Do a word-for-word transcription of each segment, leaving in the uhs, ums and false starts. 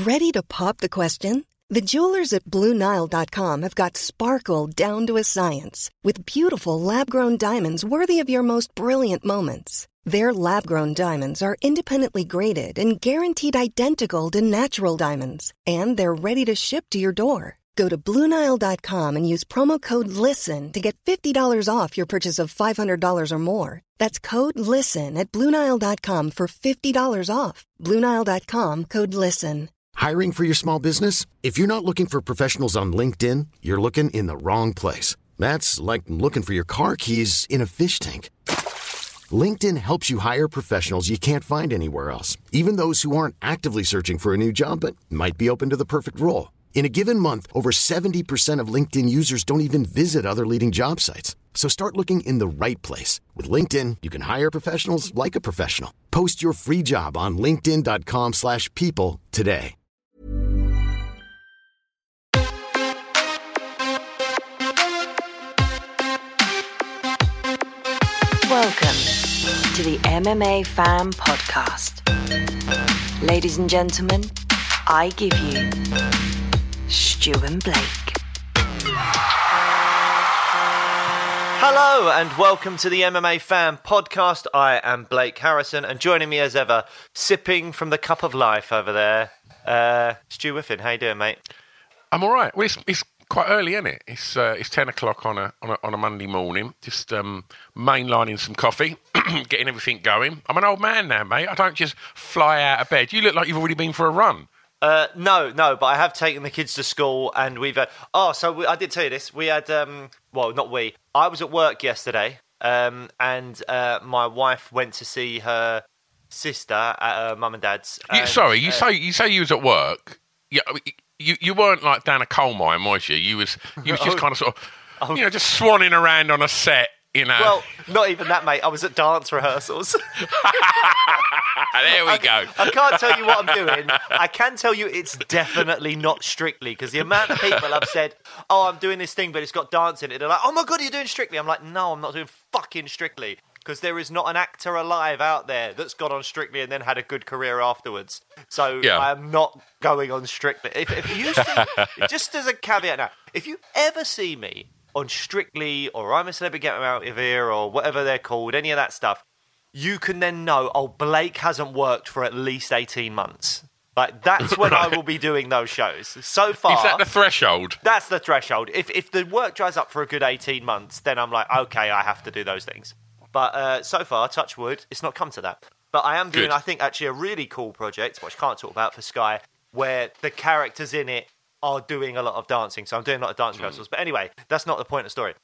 Ready to pop the question? The jewelers at Blue Nile dot com have got sparkle down to a science with beautiful lab-grown diamonds worthy of your most brilliant moments. Their lab-grown diamonds are independently graded and guaranteed identical to natural diamonds, and they're ready to ship to your door. Go to Blue Nile dot com and use promo code LISTEN to get fifty dollars off your purchase of five hundred dollars or more. That's code LISTEN at Blue Nile dot com for fifty dollars off. Blue Nile dot com, code LISTEN. Hiring for your small business? If you're not looking for professionals on LinkedIn, you're looking in the wrong place. That's like looking for your car keys in a fish tank. LinkedIn helps you hire professionals you can't find anywhere else, even those who aren't actively searching for a new job but might be open to the perfect role. In a given month, over seventy percent of LinkedIn users don't even visit other leading job sites. So start looking in the right place. With LinkedIn, you can hire professionals like a professional. Post your free job on linkedin dot com slash people today. Welcome to the M M A Fan Podcast. Ladies and gentlemen, I give you Stu and Blake. Hello and welcome to the M M A Fan Podcast. I am Blake Harrison, and joining me as ever, sipping from the cup of life over there, uh, Stu Whiffin. How you doing, mate? I'm all right. Well, it's, it's quite early, isn't it? It's uh, it's ten o'clock on a on a, on a Monday morning. Just um, mainlining some coffee, getting everything going. I'm an old man now, mate. I don't just fly out of bed. You look like you've already been for a run. Uh, no, no, but I have taken the kids to school, and we've... Uh, oh, so we, I did tell you this. We had... Um, well, not we. I was at work yesterday, um, and uh, my wife went to see her sister at her mum and dad's. You, and, sorry, you uh, say you say you was at work. Yeah, you you weren't like down a coal mine, was you? You was you was just Oh. kind of sort of Oh. you know just swanning around on a set. You know. Well, not even that, mate. I was at dance rehearsals. There we I, go. I can't tell you what I'm doing. I can tell you it's definitely not Strictly, because the amount of people have said, oh, I'm doing this thing, but it's got dance in it. They're like, oh my God, you're doing Strictly. I'm like, no, I'm not doing fucking Strictly, because there is not an actor alive out there that's got on Strictly and then had a good career afterwards. So Yeah. I am not going on Strictly. If, if you see, just as a caveat now, if you ever see me on Strictly or I'm a Celebrity Get Out of Here or whatever they're called, any of that stuff, you can then know, oh, Blake hasn't worked for at least eighteen months. Like, that's when Right. I will be doing those shows. So far... Is that the threshold? That's the threshold. If if the work dries up for a good eighteen months, then I'm like, okay, I have to do those things. But uh, so far, touch wood, it's not come to that. But I am doing, Good. I think, actually a really cool project, which I can't talk about, for Sky, where the characters in it are doing a lot of dancing. So I'm doing a lot of dance rehearsals. But anyway, that's not the point of the story.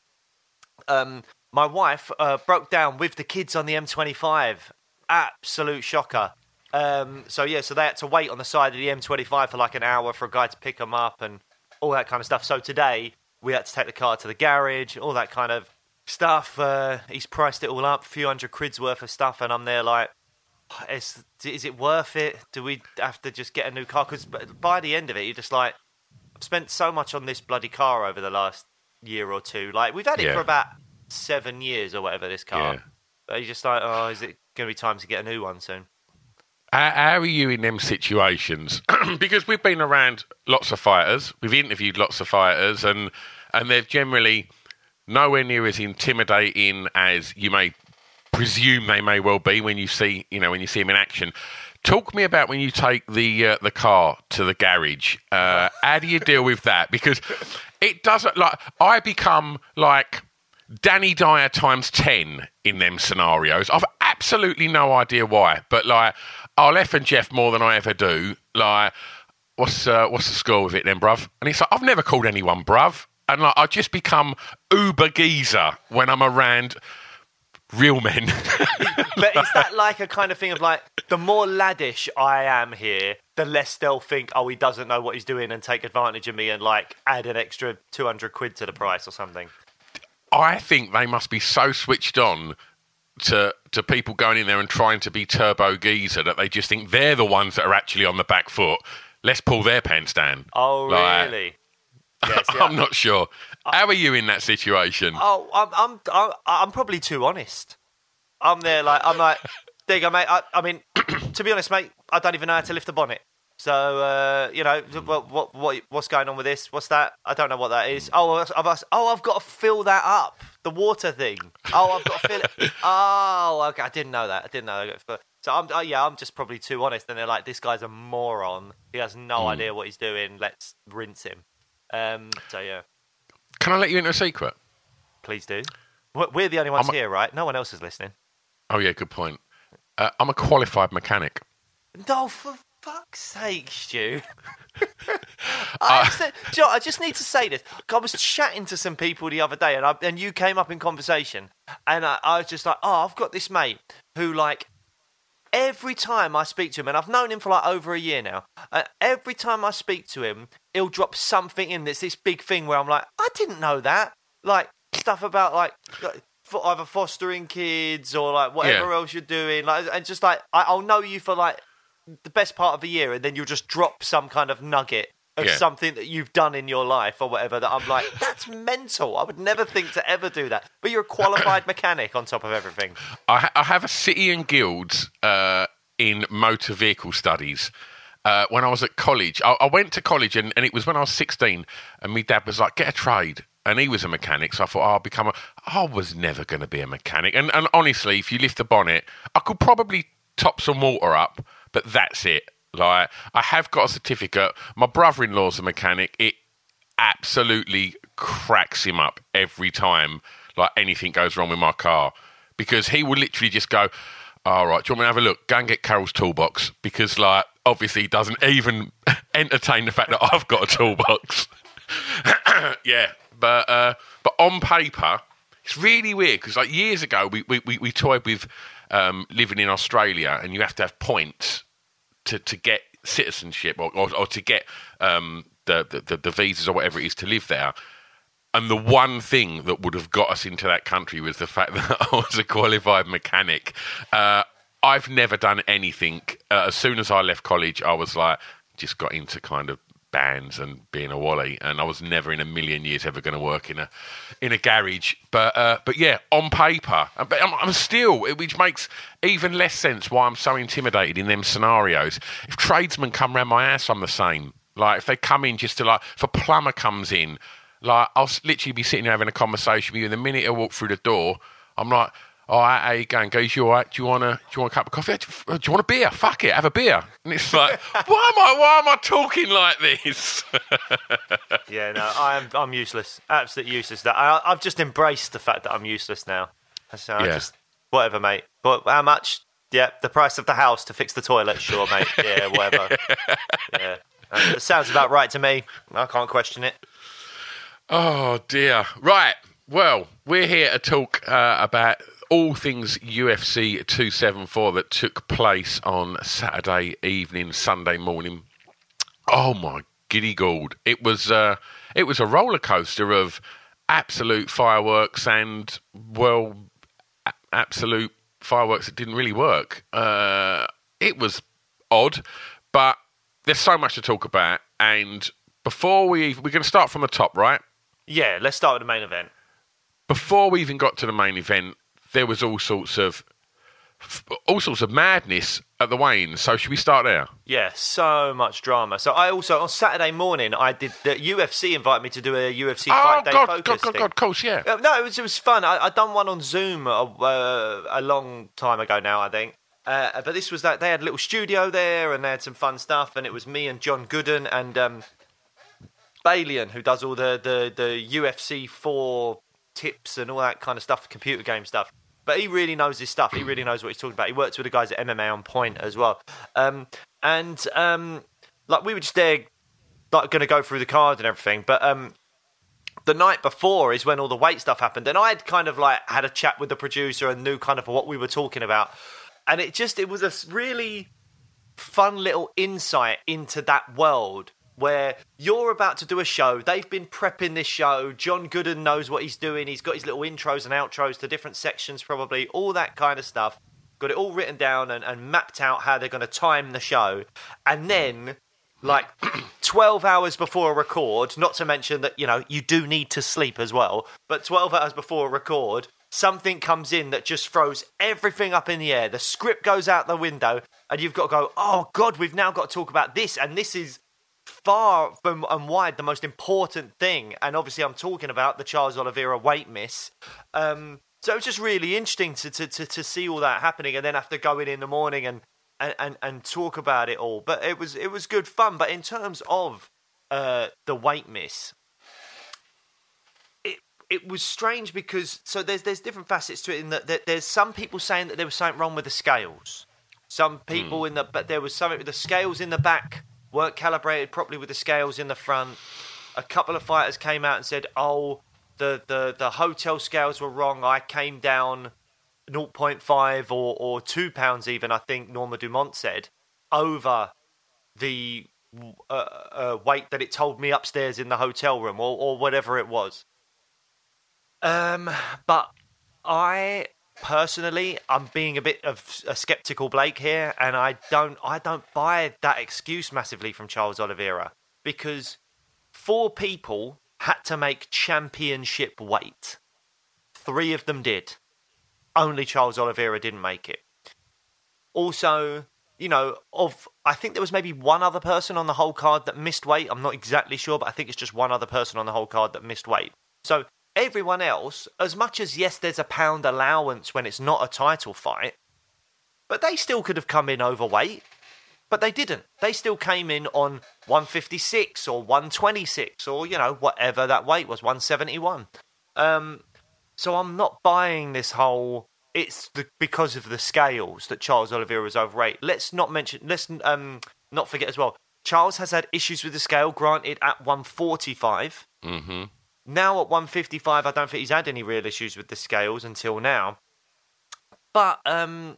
Um, my wife uh, broke down with the kids on the M twenty-five. Absolute shocker. Um, so yeah, so they had to wait on the side of the M twenty-five for like an hour for a guy to pick them up and all that kind of stuff. So today we had to take the car to the garage, all that kind of stuff. Uh, he's priced it all up, a few hundred quid's worth of stuff, and I'm there like, is, is it worth it? Do we have to just get a new car? Because by the end of it, you're just like, I've spent so much on this bloody car over the last year or two. Like, we've had it Yeah. for about seven years or whatever, this car. Yeah. But you're just like, oh, is it going to be time to get a new one soon? How, how are you in them situations? Because we've been around lots of fighters, we've interviewed lots of fighters, and and they're generally nowhere near as intimidating as you may presume they may well be when you see, you know, when you see them in action. Talk me about when you take the uh, the car to the garage. Uh, how do you deal with that? Because it doesn't, like, I become like Danny Dyer times ten in them scenarios. I've absolutely no idea why, but like, I'll F and Jeff more than I ever do. Like, what's uh, what's the score with it then, bruv? And it's like, I've never called anyone bruv, and like, I just become uber geezer when I'm around real men. But is that like a kind of thing of like, the more laddish I am here, the less they'll think, oh, he doesn't know what he's doing and take advantage of me and like add an extra two hundred quid to the price or something? I think they must be so switched on to to people going in there and trying to be turbo geezer that they just think they're the ones that are actually on the back foot. Let's pull their pants down. Oh, Like, really? Yes, yeah. I'm not sure. How are you in that situation? Oh, I'm, I'm, I'm, I'm probably too honest. I'm there like, I'm like, there you go, mate. I, I mean, to be honest, mate, I don't even know how to lift a bonnet. So, uh, you know, what, what, what, what's going on with this? What's that? I don't know what that is. Oh, I've, I've, oh, I've got to fill that up. The water thing. Oh, I've got to fill it. Oh, okay. I didn't know that. I didn't know that. So, I'm, oh, yeah, I'm just probably too honest. And they're like, this guy's a moron. He has no mm. idea what he's doing. Let's rinse him. Um, so, yeah. Can I let you into a secret? Please do. We're the only ones a... here, right? No one else is listening. Oh, yeah, good point. Uh, I'm a qualified mechanic. No, for fuck's sake, Stu. I, uh, said, Joe, I just need to say this. I was chatting to some people the other day, and I, and you came up in conversation, and I, I was just like, oh, I've got this mate who, like, every time I speak to him, and I've known him for, like, over a year now, uh, every time I speak to him, he'll drop something in that's this big thing where I'm like, I didn't know that. Like, stuff about, like... like for either fostering kids or, like, whatever yeah. else you're doing. Like, and just, like, I, I'll know you for, like, the best part of a year, and then you'll just drop some kind of nugget of yeah. something that you've done in your life or whatever that I'm like, that's mental. I would never think to ever do that. But you're a qualified mechanic on top of everything. I, ha- I have a City and Guilds uh, in motor vehicle studies. Uh, when I was at college, I, I went to college, and, and it was when I was sixteen, and my dad was like, get a trade. And he was a mechanic, so I thought, oh, I'll become a... I was never going to be a mechanic. And, and honestly, if you lift the bonnet, I could probably top some water up, but that's it. Like, I have got a certificate. My brother-in-law's a mechanic. It absolutely cracks him up every time, like, anything goes wrong with my car. Because he will literally just go, all right, do you want me to have a look? Go and get Carol's toolbox. Because, like, obviously he doesn't even entertain the fact that I've got a toolbox. Yeah. But uh, but on paper, it's really weird because, like, years ago, we, we, we toyed with um, living in Australia, and you have to have points to, to get citizenship or, or, or to get um, the, the, the visas or whatever it is to live there. And the one thing that would have got us into that country was the fact that I was a qualified mechanic. Uh, I've never done anything. Uh, as soon as I left college, I was like, just got into kind of bands and being a wally, and I was never in a million years ever going to work in a in a garage. But uh, but yeah, on paper, but I'm, I'm still, which makes even less sense why I'm so intimidated in them scenarios. If tradesmen come round my house, I'm the same. Like, if they come in just to, like, if a plumber comes in, like, I'll literally be sitting there having a conversation with you, and the minute I walk through the door, I'm like, oh, how you going? Goes, you all right? Do you want a, do you want a cup of coffee? Do you want a beer? Fuck it, have a beer. And it's like, why am I, why am I talking like this? Yeah, no, I'm, I'm useless. Absolutely useless. That I, I've just embraced the fact that I'm useless now. So I yeah. just, whatever, mate. But how much? Yeah, the price of the house to fix the toilet. Sure, mate. Yeah, whatever. Yeah, and it sounds about right to me. I can't question it. Oh dear. Right. Well, we're here to talk uh, about all things U F C two seventy-four that took place on Saturday evening, Sunday morning. Oh my giddy gourd! It was uh, it was a roller coaster of absolute fireworks and, well, a- absolute fireworks that didn't really work. Uh, it was odd, but there's so much to talk about. And before we we're going to start from the top, right? Yeah, let's start with the main event. Before we even got to the main event, there was all sorts of all sorts of madness at the weigh-ins. So should we start there? Yeah, so much drama. So I also, on Saturday morning, I did the U F C invited me to do a U F C oh, Fight Day God, focus God, God, thing. God, of course, yeah. Uh, no, it was it was fun. I I done one on Zoom a, uh, a long time ago now, I think. Uh, but this was that they had a little studio there, and they had some fun stuff. And it was me and John Gooden and um, Balian, who does all the the the U F C four tips and all that kind of stuff, computer game stuff. But he really knows his stuff. He really knows what he's talking about. He works with the guys at M M A On Point as well. Um, and um, like we were just there, like going to go through the card and everything. But um, the night before is when all the weight stuff happened, and I had kind of like had a chat with the producer and knew kind of what we were talking about. And it just it was a really fun little insight into that world, where you're about to do a show. They've been prepping this show. John Gooden knows what he's doing. He's got his little intros and outros to different sections, probably, all that kind of stuff. Got it all written down and, and mapped out how they're going to time the show. And then, like, twelve hours before a record, not to mention that, you know, you do need to sleep as well, but twelve hours before a record, something comes in that just throws everything up in the air. The script goes out the window. and you've got to go, oh God, we've now got to talk about this, and this is far from and wide the most important thing. And obviously, I'm talking about the Charles Oliveira weight miss. Um, so it was just really interesting to, to to to see all that happening, and then have to go in in the morning and and and, and talk about it all. But it was it was good fun. But in terms of uh, the weight miss, it it was strange because so there's there's different facets to it. In that, that there's some people saying that there was something wrong with the scales. Some people mm. in the but there was something with the scales in the back weren't calibrated properly with the scales in the front. A couple of fighters came out and said, "Oh, the the, the hotel scales were wrong. I came down zero point five or, or two pounds even, I think Norma Dumont said, over the uh, uh, weight that it told me upstairs in the hotel room or, or whatever it was." Um, but I... Personally, I'm being a bit of a skeptical Blake here, and I don't, I don't buy that excuse massively from Charles Oliveira, because four people had to make championship weight. Three of them did. Only Charles Oliveira didn't make it. Also, you know, of I think there was maybe one other person on the whole card that missed weight. I'm not exactly sure, but I think it's just one other person on the whole card that missed weight. So everyone else, as much as, yes, there's a pound allowance when it's not a title fight, but they still could have come in overweight, but they didn't. They still came in on one fifty-six or one twenty-six or, you know, whatever that weight was, one seventy-one. Um, so I'm not buying this whole, it's the, because of the scales that Charles Oliveira was overweight. Let's not mention, let's um, not forget as well, Charles has had issues with the scale, granted, at one forty-five. Mm-hmm. Now at one fifty-five, I don't think he's had any real issues with the scales until now. But, um,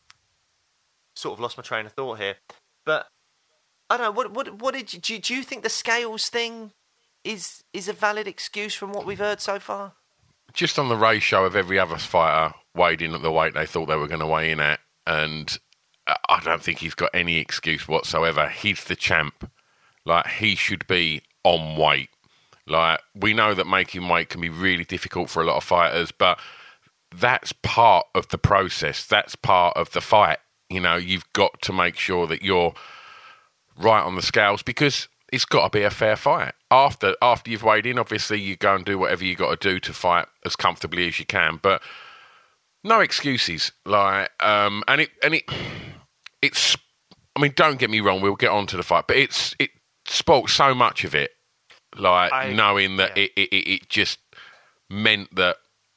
sort of lost my train of thought here. But, I don't know, what what what did you, do, do you think the scales thing is is a valid excuse from what we've heard so far? Just on the ratio of every other fighter weighed in at the weight they thought they were going to weigh in at, and I don't think he's got any excuse whatsoever. He's the champ. Like, he should be on weight. Like, we know that making weight can be really difficult for a lot of fighters, but that's part of the process. That's part of the fight. You know, you've got to make sure that you're right on the scales, because it's got to be a fair fight. After after you've weighed in, obviously, you go and do whatever you got to do to fight as comfortably as you can. But no excuses. Like, um, and it and it it's. I mean, don't get me wrong. We'll get on to the fight, but it's it spoilt so much of it. Like, I, knowing that yeah. it, it it just meant that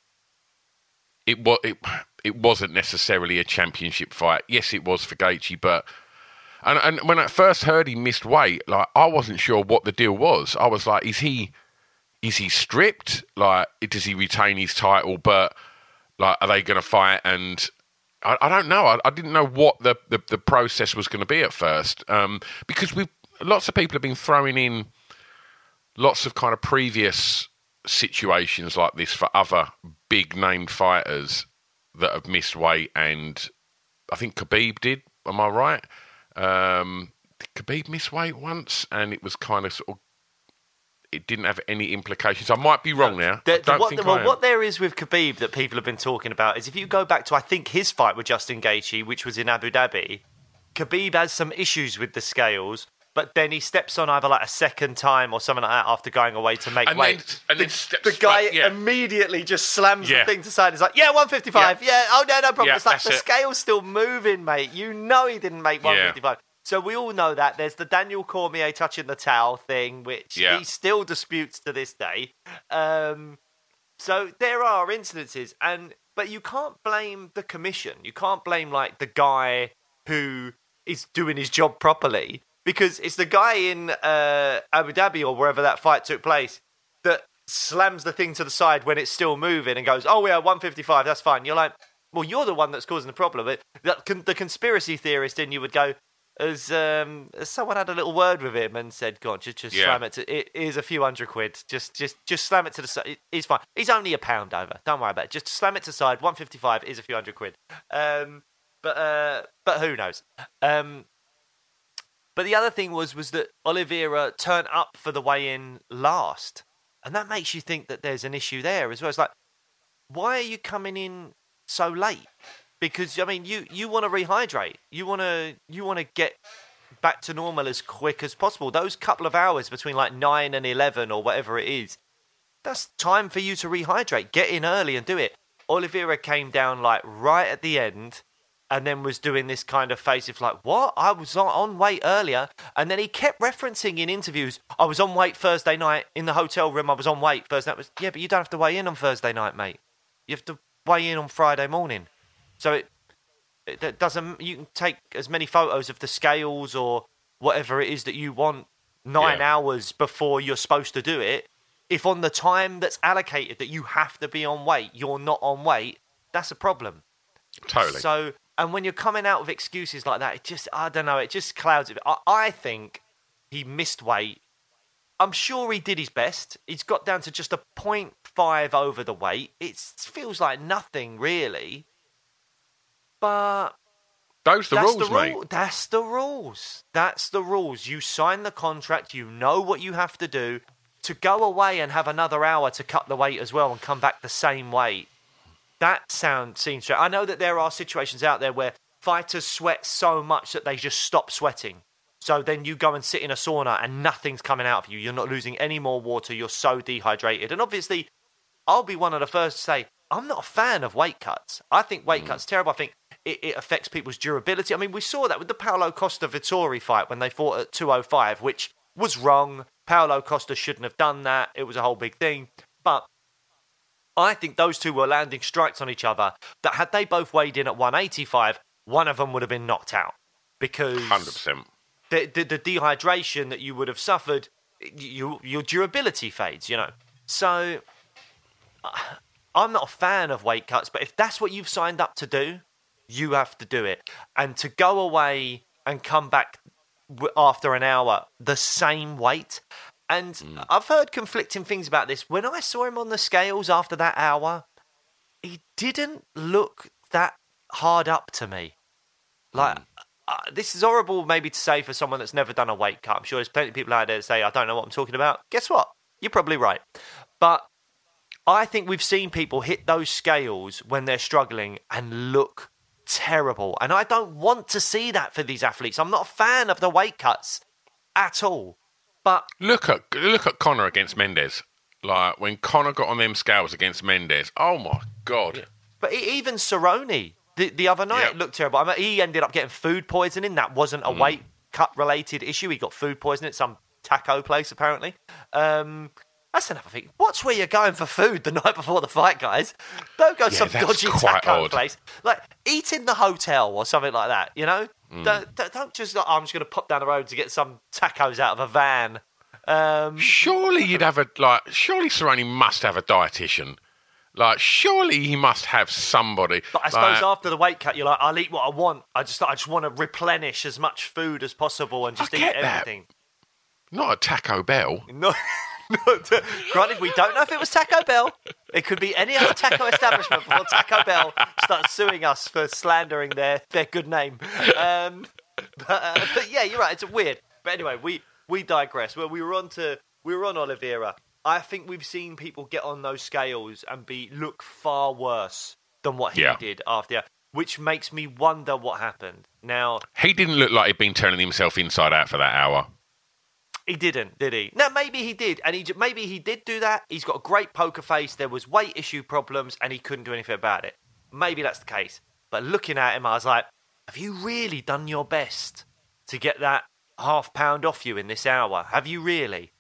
it was it, it wasn't necessarily a championship fight. Yes, it was for Gaethje, but and and when I first heard he missed weight, like, I wasn't sure what the deal was. I was like, is he is he stripped? Like, does he retain his title? But like, are they going to fight? And I, I don't know. I, I didn't know what the, the, the process was going to be at first, um, because we lots of people have been throwing in lots of kind of previous situations like this for other big named fighters that have missed weight, and I think Khabib did. Am I right? Um, did Khabib miss weight once, and it was kind of sort of, it didn't have any implications. I might be wrong now. The, I don't what, think well, I am. What there is with Khabib that people have been talking about is, if you go back to, I think, his fight with Justin Gaethje, which was in Abu Dhabi, Khabib has some issues with the scales. But then he steps on either like a second time or something like that after going away to make and weight. Then, and the, then steps the guy back, yeah. immediately just slams yeah. the thing to the side. He's like, yeah, one fifty-five. Yeah, yeah. Oh, no, no problem. Yeah, it's like the it. scale's still moving, mate. You know he didn't make one fifty-five. Yeah. So we all know that. There's the Daniel Cormier touching the towel thing, which yeah. he still disputes to this day. Um, so there are incidences. and But you can't blame the commission. You can't blame, like, the guy who is doing his job properly. Because it's the guy in uh, Abu Dhabi or wherever that fight took place that slams the thing to the side when it's still moving and goes, oh, yeah, one fifty-five, that's fine. You're like, well, you're the one that's causing the problem. It, that, the conspiracy theorist in you would go, as, um, as someone had a little word with him and said, go on, just, just yeah. slam it to, it is a few hundred quid. Just just, just slam it to the side. It, it's fine. He's only a pound over. Don't worry about it. Just slam it to the side. one fifty-five is a few hundred quid. Um, but, uh, but who knows? Um... But the other thing was was that Oliveira turned up for the weigh-in last. And that makes you think that there's an issue there as well. It's like, why are you coming in so late? because I mean, you, you want to rehydrate. You want to you want to get back to normal as quick as possible. Those couple of hours between like nine and eleven or whatever it is, that's time for you to rehydrate. Get in early and do it. Oliveira came down like right at the end, and then was doing this kind of face of like, what? I was on, on weight earlier. And then he kept referencing in interviews, I was on weight Thursday night in the hotel room. I was on weight Thursday night. Was, yeah, but you don't have to weigh in on Thursday night, mate. You have to weigh in on Friday morning. So it, it doesn't, you can take as many photos of the scales or whatever it is that you want nine yeah. hours before you're supposed to do it. If on the time that's allocated that you have to be on weight, you're not on weight, that's a problem. Totally. So, and when you're coming out with excuses like that, it just, I don't know, it just clouds it. I, I think he missed weight. I'm sure he did his best. He's got down to just a point five over the weight. It feels like nothing, really. But those the that's rules, the mate. Rule. That's the rules. That's the rules. You sign the contract. You know what you have to do. To go away and have another hour to cut the weight as well and come back the same weight. That sound seems true. I know that there are situations out there where fighters sweat so much that they just stop sweating. So then you go and sit in a sauna and nothing's coming out of you. You're not losing any more water. You're so dehydrated. And obviously, I'll be one of the first to say, I'm not a fan of weight cuts. I think weight mm. cuts terrible. I think it, it affects people's durability. I mean, we saw that with the Paulo Costa-Vittori fight when they fought at two oh five, which was wrong. Paulo Costa shouldn't have done that. It was a whole big thing. But I think those two were landing strikes on each other that had they both weighed in at one eighty-five, one of them would have been knocked out. Because one hundred percent. The, the, the dehydration that you would have suffered, you, your durability fades, you know. So, I'm not a fan of weight cuts, but if that's what you've signed up to do, you have to do it. And to go away and come back after an hour the same weight, and mm. I've heard conflicting things about this. When I saw him on the scales after that hour, he didn't look that hard up to me. Like, mm. uh, this is horrible maybe to say for someone that's never done a weight cut. I'm sure there's plenty of people out there that say, I don't know what I'm talking about. Guess what? You're probably right. But I think we've seen people hit those scales when they're struggling and look terrible. And I don't want to see that for these athletes. I'm not a fan of the weight cuts at all. But look at look at Conor against Mendes. Like when Conor got on them scales against Mendes. Oh my God. Yeah. But even Cerrone the, the other night yep. looked terrible. I mean, he ended up getting food poisoning. That wasn't a mm. weight cut related issue. He got food poisoning at some taco place apparently. Um That's another thing. Watch where you're going for food the night before the fight, guys. Don't go yeah, some dodgy taco odd. place. Like, eat in the hotel or something like that, you know? Mm. Don't, don't, don't just, oh, I'm just going to pop down the road to get some tacos out of a van. Um, surely you'd have a, like, surely Cerrone must have a dietitian. Like, surely he must have somebody. But I suppose like, after the weight cut, you're like, I'll eat what I want. I just I just want to replenish as much food as possible and just I eat get everything. That. Not a Taco Bell. No. Granted, we don't know if it was Taco Bell. It could be any other taco establishment before Taco Bell starts suing us for slandering their, their good name. Um, but, uh, but yeah, you're right. It's weird. But anyway, we, we digress. Well, we were on to we were on Oliveira. I think we've seen people get on those scales and be look far worse than what he yeah. did after, which makes me wonder what happened. Now, he didn't look like he'd been turning himself inside out for that hour. He didn't, did he? No, maybe he did, and he maybe he did do that. He's got a great poker face. There was weight issue problems, and he couldn't do anything about it. Maybe that's the case. But looking at him, I was like, have you really done your best to get that half pound off you in this hour? Have you really?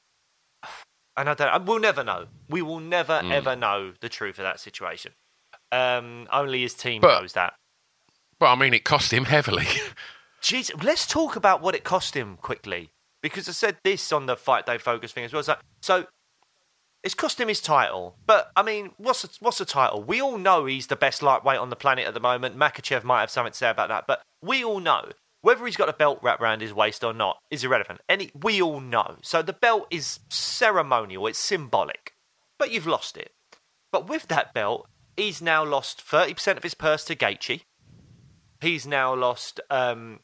And I don't. We'll never know. We will never mm. ever know the truth of that situation. Um, only his team but, knows that. But I mean, it cost him heavily. Jeez, let's talk about what it cost him quickly. Because I said this on the Fight Day Focus thing as well. So, so it's cost him his title. But, I mean, what's a, what's a title? We all know he's the best lightweight on the planet at the moment. Makachev might have something to say about that. But we all know. Whether he's got a belt wrapped around his waist or not is irrelevant. Any, we all know. So the belt is ceremonial. It's symbolic. But you've lost it. But with that belt, he's now lost thirty percent of his purse to Gaethje. He's now lost... Um,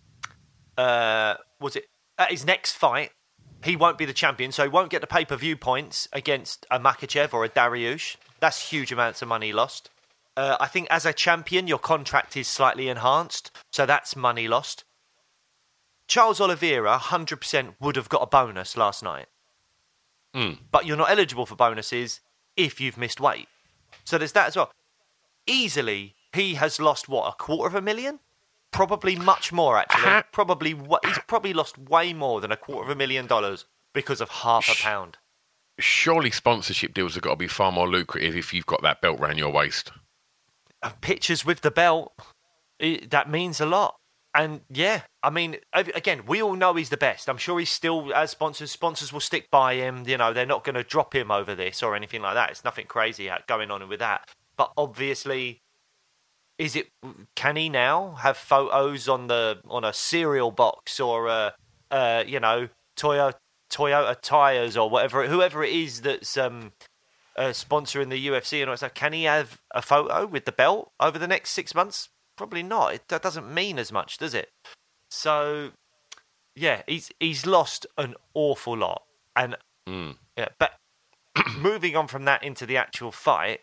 uh, was it... At his next fight, he won't be the champion, so he won't get the pay-per-view points against a Makachev or a Dariush. That's huge amounts of money lost. Uh, I think as a champion, your contract is slightly enhanced, so that's money lost. Charles Oliveira, one hundred percent would have got a bonus last night. Mm. But you're not eligible for bonuses if you've missed weight. So there's that as well. Easily, he has lost, what, a quarter of a million? Probably much more, actually. Ha- probably He's probably lost way more than a quarter of a million dollars because of half a pound. Surely sponsorship deals have got to be far more lucrative if you've got that belt round your waist. And pictures with the belt, it, that means a lot. And yeah, I mean, again, we all know he's the best. I'm sure he's still, as sponsors, sponsors will stick by him. You know, they're not going to drop him over this or anything like that. It's nothing crazy going on with that. But obviously, is it? Can he now have photos on the on a cereal box or a, uh, you know, Toyota Toyota tires or whatever, whoever it is that's um, uh, sponsoring the U F C and all that stuff? Can he have a photo with the belt over the next six months? Probably not. It, that doesn't mean as much, does it? So, yeah, he's he's lost an awful lot. And mm. yeah, but moving on from that into the actual fight,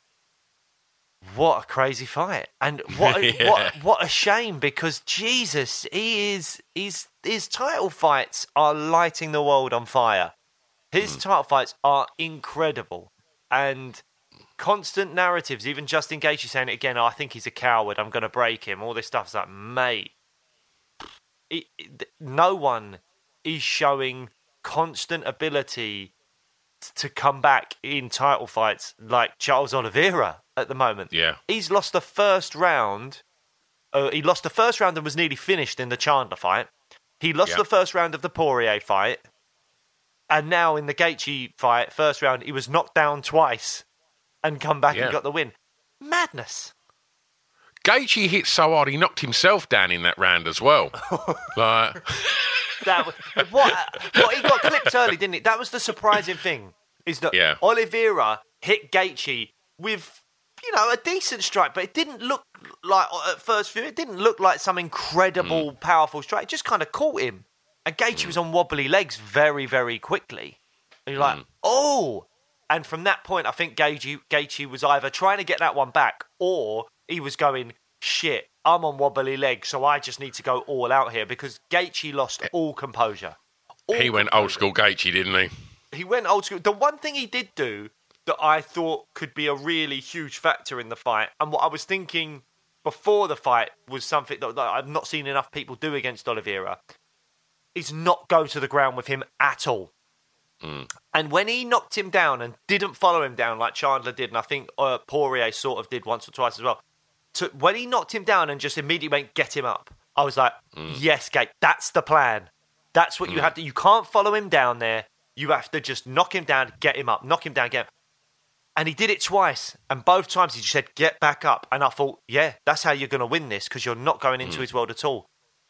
what a crazy fight, and what a, yeah. what what a shame, because Jesus, he is his his title fights are lighting the world on fire. His mm. title fights are incredible, and constant narratives, even Justin Gaethje saying it again, oh, I think he's a coward, I'm going to break him, all this stuff's like, mate, it, it, no one is showing constant ability to come back in title fights like Charles Oliveira at the moment. Yeah. He's lost the first round, uh, he lost the first round and was nearly finished in the Chandler fight. He lost yeah. the first round of the Poirier fight, and now in the Gaethje fight, first round, he was knocked down twice and come back yeah. and got the win. Madness. Gaethje hit so hard he knocked himself down in that round as well. like that was, what, what he got clipped early, didn't it? That was the surprising thing. Is that yeah. Oliveira hit Gaethje with, you know, a decent strike, but it didn't look like, at first view, it didn't look like some incredible, mm. powerful strike. It just kind of caught him. And Gaethje mm. was on wobbly legs very, very quickly. And you're like, mm. oh. And from that point, I think Gaethje, Gaethje was either trying to get that one back, or he was going, shit, I'm on wobbly legs, so I just need to go all out here, because Gaethje lost all composure. All he went composure. old school Gaethje, didn't he? He went old school. The one thing he did do that I thought could be a really huge factor in the fight, and what I was thinking before the fight was something that, that I've not seen enough people do against Oliveira, is not go to the ground with him at all. Mm. And when he knocked him down and didn't follow him down like Chandler did, and I think uh, Poirier sort of did once or twice as well, to, when he knocked him down and just immediately went, get him up, I was like, mm. yes, Gate, that's the plan. That's what mm. you have to... You can't follow him down there. You have to just knock him down, get him up, knock him down, get him. And he did it twice. And both times he just said, get back up. And I thought, yeah, that's how you're going to win this, because you're not going into mm. his world at all.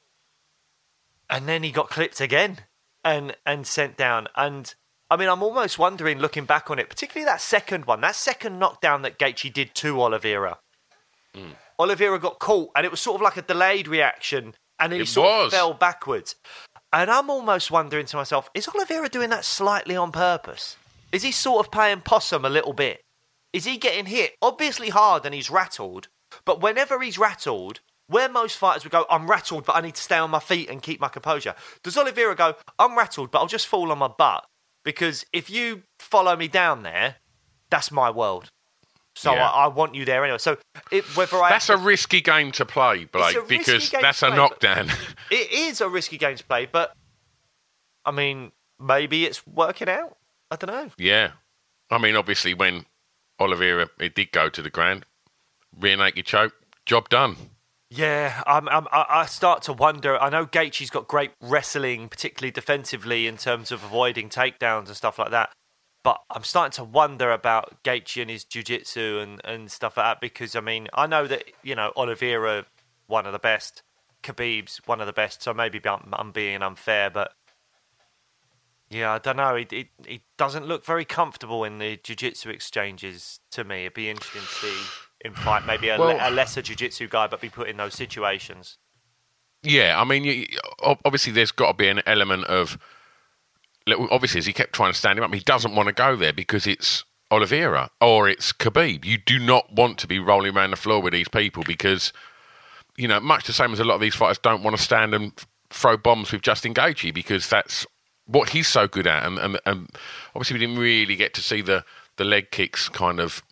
And then he got clipped again and and sent down. And... I mean, I'm almost wondering, looking back on it, particularly that second one, that second knockdown that Gaethje did to Oliveira. Mm. Oliveira got caught, and it was sort of like a delayed reaction, and then he it sort was. of fell backwards. And I'm almost wondering to myself, is Oliveira doing that slightly on purpose? Is he sort of playing possum a little bit? Is he getting hit? Obviously hard, and he's rattled. But whenever he's rattled, where most fighters would go, I'm rattled, but I need to stay on my feet and keep my composure. Does Oliveira go, I'm rattled, but I'll just fall on my butt? Because if you follow me down there, that's my world. So yeah. I, I want you there anyway. So it, whether I that's to, a risky game to play, Blake, because that's a knockdown. It is a risky game to play, but I mean, maybe it's working out. I don't know. Yeah, I mean, obviously, when Oliveira it did go to the ground, rear naked choke, job done. Yeah, I'm, I'm, I start to wonder. I know Gaethje's got great wrestling, particularly defensively, in terms of avoiding takedowns and stuff like that. But I'm starting to wonder about Gaethje and his jiu-jitsu and, and stuff like that, because, I mean, I know that, you know, Oliveira, one of the best, Khabib's one of the best, so maybe I'm, I'm being unfair, but yeah, I don't know. He, he, he doesn't look very comfortable in the jiu-jitsu exchanges to me. It'd be interesting to see in fight, maybe a, well, a lesser jiu-jitsu guy, but be put in those situations. Yeah, I mean, you, obviously there's got to be an element of... Obviously, as he kept trying to stand him up, he doesn't want to go there because it's Oliveira or it's Khabib. You do not want to be rolling around the floor with these people because, you know, much the same as a lot of these fighters don't want to stand and throw bombs with Justin Gaethje because that's what he's so good at. And, and, and obviously we didn't really get to see the, the leg kicks kind of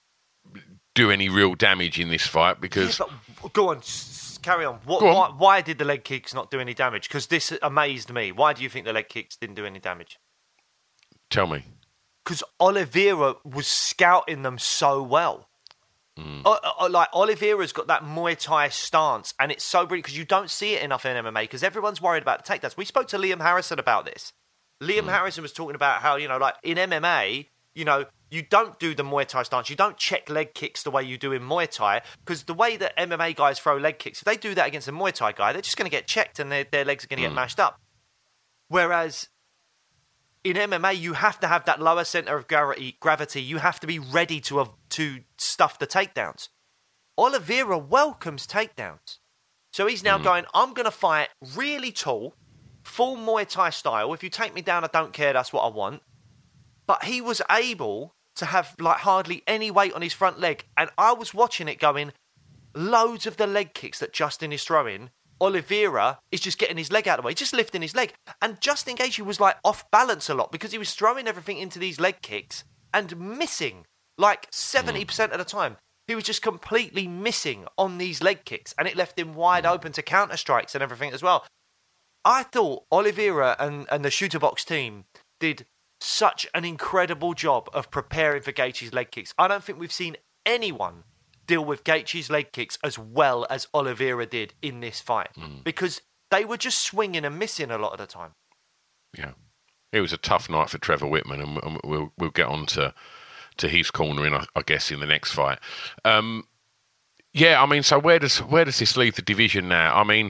do any real damage in this fight because... Yeah, but go on, s- carry on. What, Go on. Why, why did the leg kicks not do any damage? Because this amazed me. Why do you think the leg kicks didn't do any damage? Tell me. Because Oliveira was scouting them so well. Mm. Uh, uh, like, Oliveira's got that Muay Thai stance, and it's so brilliant because you don't see it enough in M M A because everyone's worried about the takedowns. We spoke to Liam Harrison about this. Liam mm. Harrison was talking about how, you know, like, in M M A, you know, you don't do the Muay Thai stance. You don't check leg kicks the way you do in Muay Thai because the way that M M A guys throw leg kicks, if they do that against a Muay Thai guy, they're just going to get checked and their, their legs are going to mm. get mashed up. Whereas in M M A, you have to have that lower center of gravity. Gravity. You have to be ready to have, to stuff the takedowns. Oliveira welcomes takedowns. So he's now mm. going, I'm going to fight really tall, full Muay Thai style. If you take me down, I don't care. That's what I want. But he was able to have like hardly any weight on his front leg. And I was watching it going, loads of the leg kicks that Justin is throwing, Oliveira is just getting his leg out of the way, just lifting his leg. And Justin Gaethje was like off balance a lot because he was throwing everything into these leg kicks and missing like seventy percent of the time. He was just completely missing on these leg kicks and it left him wide open to counter strikes and everything as well. I thought Oliveira and, and the Shooter Box team did such an incredible job of preparing for Gaethje's leg kicks. I don't think we've seen anyone deal with Gaethje's leg kicks as well as Oliveira did in this fight mm. because they were just swinging and missing a lot of the time. Yeah, it was a tough night for Trevor Whitman, and we'll we'll get on to, to his corner in, I guess, in the next fight. Um, yeah, I mean, so where does where does this leave the division now? I mean,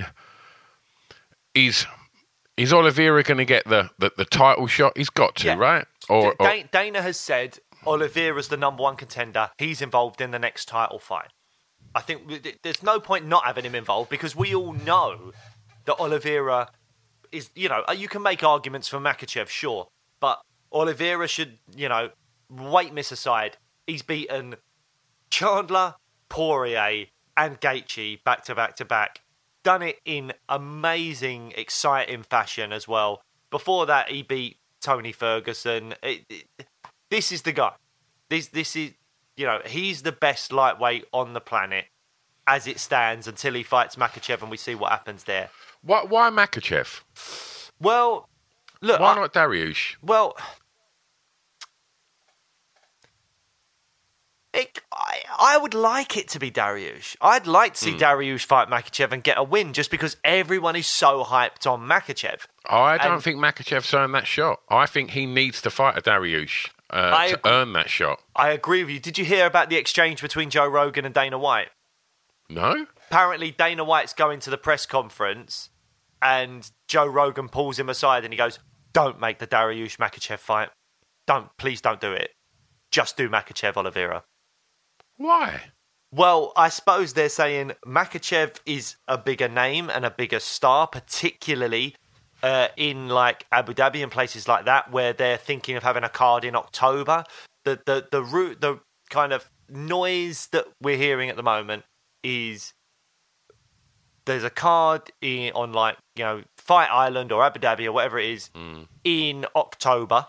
is is Oliveira going to get the, the, the title shot? He's got to, yeah. right? Or, D- or Dana has said Oliveira's the number one contender. He's involved in the next title fight. I think there's no point not having him involved because we all know that Oliveira is, you know, you can make arguments for Makhachev, sure, but Oliveira should, you know, weight miss aside, he's beaten Chandler, Poirier, and Gaethje back to back to back. Done it in amazing, exciting fashion as well. Before that, he beat Tony Ferguson. It, it, This is the guy. This this is, you know, he's the best lightweight on the planet as it stands until he fights Makhachev and we see what happens there. Why, why Makhachev? Well, look. Why I, not Dariush? Well, it, I, I would like it to be Dariush. I'd like to see mm. Dariush fight Makhachev and get a win just because everyone is so hyped on Makhachev. I don't and, think Makhachev's earned that shot. I think he needs to fight a Dariush. Uh, to agree, earn that shot. I agree with you. Did you hear about the exchange between Joe Rogan and Dana White? No. Apparently Dana White's going to the press conference and Joe Rogan pulls him aside and he goes, don't make the Dariush Makhachev fight. Don't, please don't do it. Just do Makhachev Oliveira. Why? Well, I suppose they're saying Makhachev is a bigger name and a bigger star, particularly Uh, in like Abu Dhabi and places like that, where they're thinking of having a card in October. The the the root the kind of noise that we're hearing at the moment is there's a card in, on like, you know, Fight Island or Abu Dhabi or whatever it is mm. in October,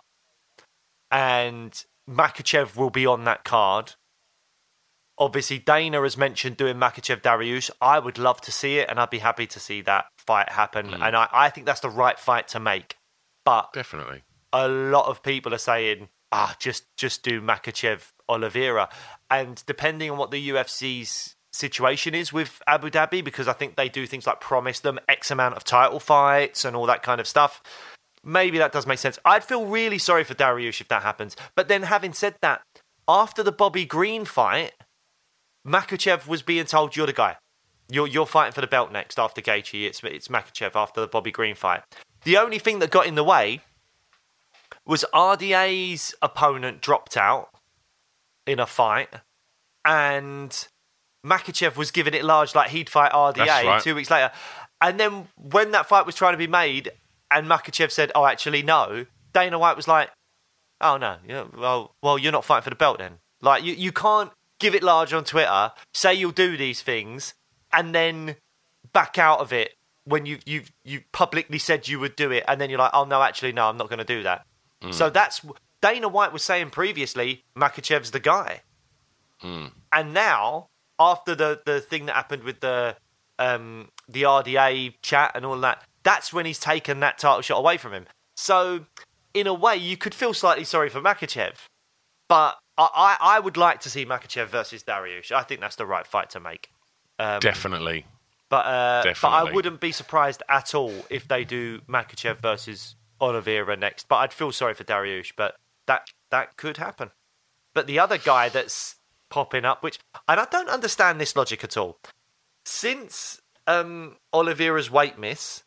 and Makhachev will be on that card. Obviously, Dana has mentioned doing Makhachev Dariush. I would love to see it, and I'd be happy to see that fight happen. Mm. And I, I think that's the right fight to make. But definitely, a lot of people are saying, ah, just just do Makhachev Oliveira. And depending on what the U F C's situation is with Abu Dhabi, because I think they do things like promise them X amount of title fights and all that kind of stuff, maybe that does make sense. I'd feel really sorry for Dariush if that happens. But then having said that, after the Bobby Green fight, Makhachev was being told, you're the guy. You're you're fighting for the belt next after Gaethje. It's, it's Makhachev after the Bobby Green fight. The only thing that got in the way was R D A's opponent dropped out in a fight, and Makhachev was giving it large like he'd fight R D A right. two weeks later. And then when that fight was trying to be made and Makhachev said, oh, actually, no, Dana White was like, Oh no, yeah, well, well, you're not fighting for the belt then. Like you, you can't give it large on Twitter, say you'll do these things, and then back out of it when you you you publicly said you would do it, and then you're like, oh no, actually no, I'm not going to do that. Mm. So that's Dana White was saying previously, Makhachev's the guy, mm. and now after the the thing that happened with the um, the R D A chat and all that, that's when he's taken that title shot away from him. So in a way, you could feel slightly sorry for Makhachev, but I, I would like to see Makhachev versus Dariush. I think that's the right fight to make. Um, Definitely. But uh, Definitely. but I wouldn't be surprised at all if they do Makhachev versus Oliveira next. But I'd feel sorry for Dariush, but that that could happen. But the other guy that's popping up, which and I don't understand this logic at all. Since um, Oliveira's weight miss,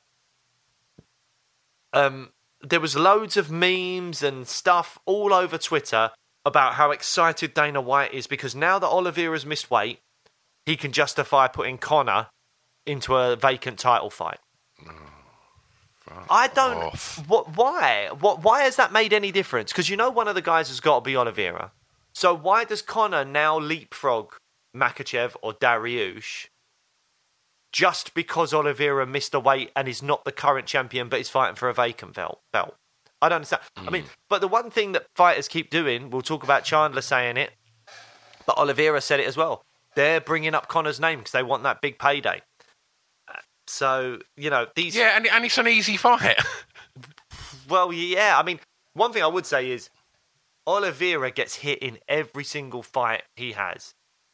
um, there was loads of memes and stuff all over Twitter about how excited Dana White is because now that Oliveira's missed weight, he can justify putting Conor into a vacant title fight. Oh, I don't. Off. What? Why? What? Why has that made any difference? Because you know one of the guys has got to be Oliveira. So why does Conor now leapfrog Makhachev or Dariush just because Oliveira missed a weight and is not the current champion, but is fighting for a vacant belt? Belt. I don't understand. Mm. I mean, but the one thing that fighters keep doing, we'll talk about Chandler saying it, but Oliveira said it as well. They're bringing up Conor's name because they want that big payday. So, you know, these... Yeah, and, and it's an easy fight. Well, yeah. I mean, one thing I would say is Oliveira gets hit in every single fight he has.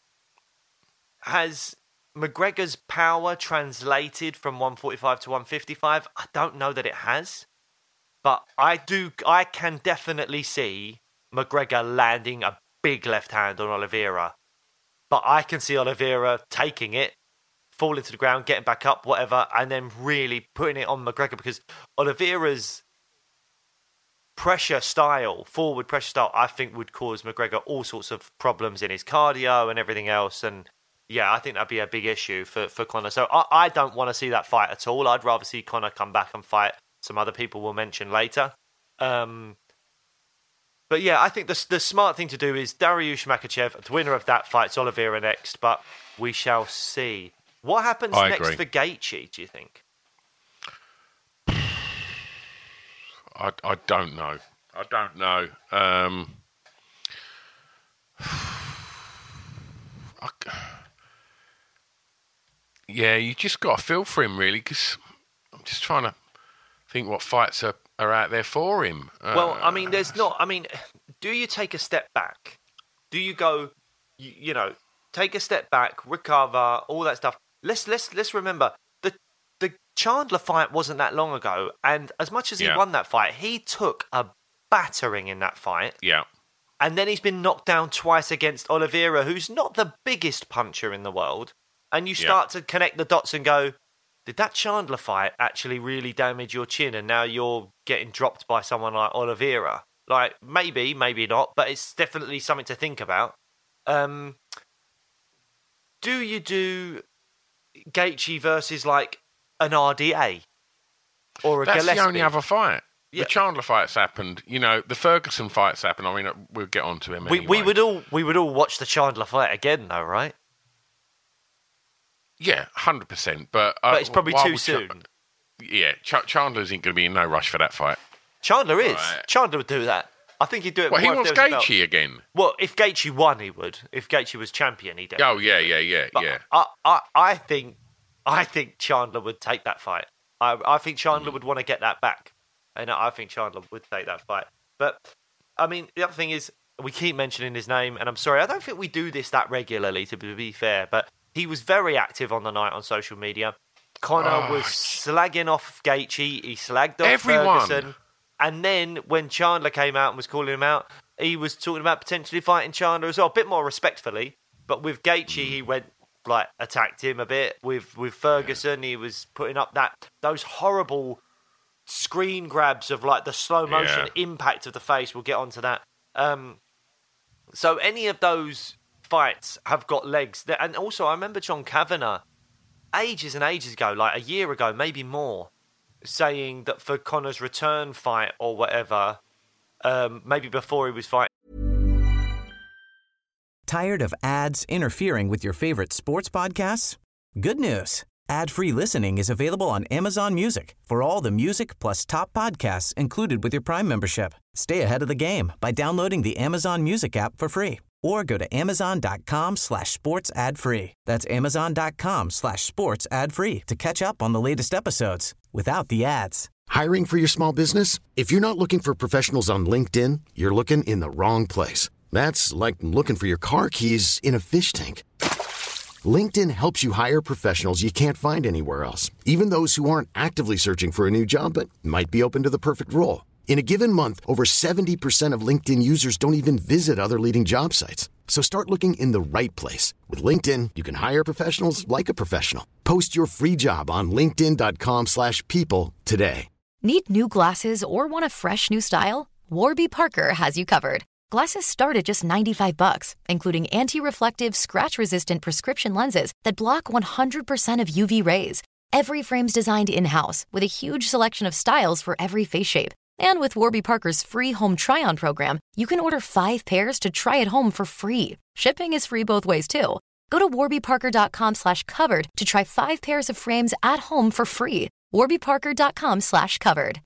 Has McGregor's power translated from one forty-five to one fifty-five? I don't know that it has. But I do, I can definitely see McGregor landing a big left hand on Oliveira. But I can see Oliveira taking it, falling to the ground, getting back up, whatever, and then really putting it on McGregor because Oliveira's pressure style, forward pressure style, I think would cause McGregor all sorts of problems in his cardio and everything else. And yeah, I think that'd be a big issue for, for Conor. So I, I don't want to see that fight at all. I'd rather see Conor come back and fight some other people we'll mention later. Um, but yeah, I think the, the smart thing to do is Dariush Makhachev, the winner of that fights Oliveira next, but we shall see. What happens I next agree. for Gaethje, do you think? I, I don't know. I don't know. Um, I, yeah, you just got to feel for him, really, because I'm just trying to think what fights are, are out there for him. Well, uh, I mean, there's not... I mean, do you take a step back? Do you go, you, you know, take a step back, recover, all that stuff? Let's let's let's remember the the Chandler fight wasn't that long ago, and as much as he yeah. won that fight, he took a battering in that fight. Yeah. And then he's been knocked down twice against Oliveira, who's not the biggest puncher in the world. And you start yeah. to connect the dots and go, did that Chandler fight actually really damage your chin and now you're getting dropped by someone like Oliveira? Like, maybe, maybe not, but it's definitely something to think about. Um, do you do Gaethje versus, like, an R D A? Or a That's Gillespie? the only other fight. Yeah. The Chandler fights happened. You know, the Ferguson fights happened. I mean, we'll get on to him we, anyway. We would all we would all watch the Chandler fight again, though, right? Yeah, one hundred percent. But, uh, but it's probably too Ch- soon. Yeah, Ch- Chandler isn't going to be in no rush for that fight. Chandler is. Right. Chandler would do that. I think he'd do it. Well, he more wants if there was a Gaethje again. Well, if Gaethje won, he would. If Gaethje was champion, he'd. Oh yeah, yeah, yeah, but yeah. I, I, I think, I think Chandler would take that fight. I, I think Chandler mm. would want to get that back, and I think Chandler would take that fight. But I mean, the other thing is, we keep mentioning his name, and I'm sorry, I don't think we do this that regularly. To be fair, but he was very active on the night on social media. Conor oh, was slagging off Gaethje. He slagged off everyone. Ferguson. And then when Chandler came out and was calling him out, he was talking about potentially fighting Chandler as well, a bit more respectfully. But with Gaethje, mm. he went, like, attacked him a bit. With with Ferguson, yeah. he was putting up that those horrible screen grabs of, like, the slow motion yeah. impact of the face. We'll get onto that. Um, so any of those fights have got legs. And also, I remember John Kavanagh, ages and ages ago, like a year ago, maybe more, saying that for Conor's return fight or whatever, um, maybe before he was fighting. Tired of ads interfering with your favorite sports podcasts? Good news. Ad-free listening is available on Amazon Music for all the music plus top podcasts included with your Prime membership. Stay ahead of the game by downloading the Amazon Music app for free or go to amazon.com slash sports ad free. That's amazon.com slash sports ad free to catch up on the latest episodes without the ads. Hiring for your small business? If you're not looking for professionals on LinkedIn, you're looking in the wrong place. That's like looking for your car keys in a fish tank. LinkedIn helps you hire professionals you can't find anywhere else, even those who aren't actively searching for a new job but might be open to the perfect role. In a given month, over seventy percent of LinkedIn users don't even visit other leading job sites. So start looking in the right place. With LinkedIn, you can hire professionals like a professional. Post your free job on linkedin.com slash people today. Need new glasses or want a fresh new style? Warby Parker has you covered. Glasses start at just ninety-five bucks, including anti-reflective, scratch-resistant prescription lenses that block one hundred percent of U V rays. Every frame's designed in-house with a huge selection of styles for every face shape. And with Warby Parker's free home try-on program, you can order five pairs to try at home for free. Shipping is free both ways, too. Go to warbyparker.com slash covered to try five pairs of frames at home for free. warbyparker.com slash covered.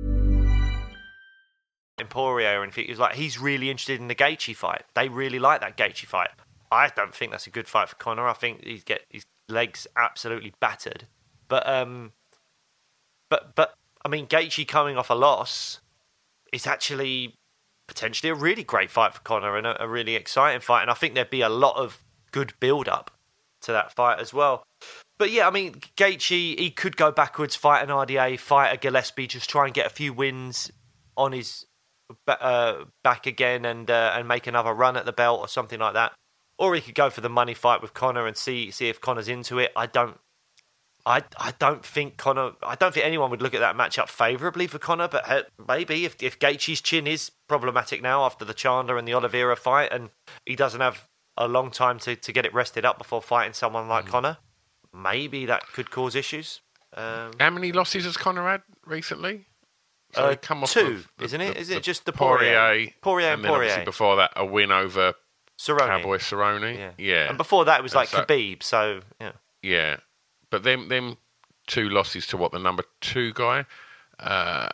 Emporio, and he was like, he's really interested in the Gaethje fight. They really like that Gaethje fight. I don't think that's a good fight for Conor. I think he's get his legs absolutely battered. But um, but but I mean, Gaethje coming off a loss is actually potentially a really great fight for Conor and a, a really exciting fight. And I think there'd be a lot of good build up to that fight as well. But yeah, I mean, Gaethje, he could go backwards, fight an R D A, fight a Gillespie, just try and get a few wins on his uh, back again and uh, and make another run at the belt or something like that. Or he could go for the money fight with Conor and see see if Conor's into it. I don't, I I don't think Conor. I don't think anyone would look at that matchup favourably for Conor. But uh, maybe if if Gaethje's chin is problematic now after the Chandler and the Oliveira fight, and he doesn't have a long time to, to get it rested up before fighting someone like mm. Conor, maybe that could cause issues. Um, How many losses has Conor had recently? So uh, he come off two, the, isn't it? The, Is it the just the Poirier, Poirier, Poirier and, and then Poirier? Obviously before that, a win over Cerrone. Cowboy Cerrone. Yeah. yeah, and before that it was like so, Khabib. So yeah, yeah, but them them two losses to what the number two guy uh,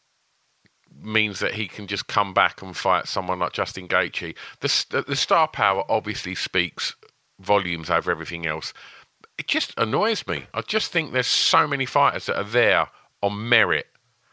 means that he can just come back and fight someone like Justin Gaethje. The the star power obviously speaks volumes over everything else. It just annoys me. I just think there's so many fighters that are there on merit,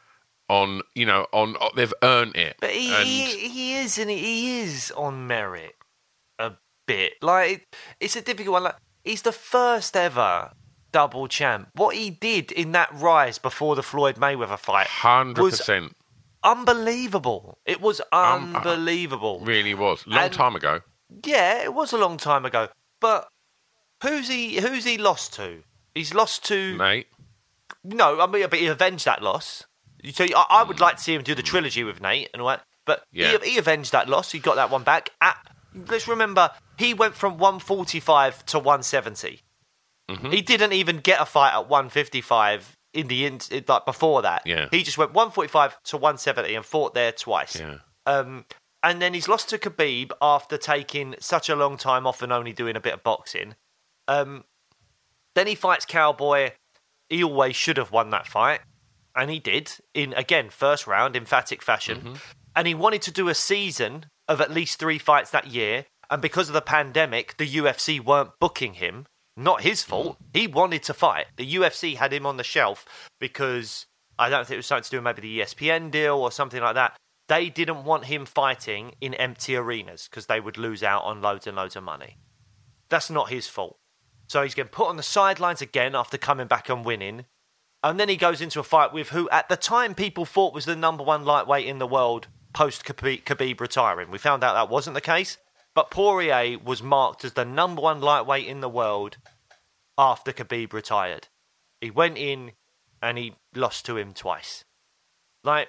on you know, on they've earned it. But he and... he, he is, and he is on merit a bit. Like it's a difficult one. Like he's the first ever double champ. What he did in that rise before the Floyd Mayweather fight, hundred percent, unbelievable. It was unbelievable. Um, really was long and, time ago. Yeah, it was a long time ago. But who's he? Who's he lost to? He's lost to Nate. No, I mean, but he avenged that loss. So I, I would like to see him do the trilogy with Nate and all that. But yeah. he, he avenged that loss. He got that one back. At, let's remember, he went from one forty-five to one seventy. Mm-hmm. He didn't even get a fight at one fifty-five in the in, like before that. Yeah. He just went one forty-five to one seventy and fought there twice. Yeah. Um, and then he's lost to Khabib after taking such a long time off and only doing a bit of boxing. Um, then he fights Cowboy. He always should have won that fight. And he did, in, again, first round, emphatic fashion. Mm-hmm. And he wanted to do a season of at least three fights that year. And because of the pandemic, the U F C weren't booking him. Not his fault. He wanted to fight. The U F C had him on the shelf because I don't think it was something to do with maybe the E S P N deal or something like that. They didn't want him fighting in empty arenas because they would lose out on loads and loads of money. That's not his fault. So he's getting put on the sidelines again after coming back and winning. And then he goes into a fight with who at the time people thought was the number one lightweight in the world post Khabib retiring. We found out that wasn't the case. But Poirier was marked as the number one lightweight in the world after Khabib retired. He went in and he lost to him twice. Like,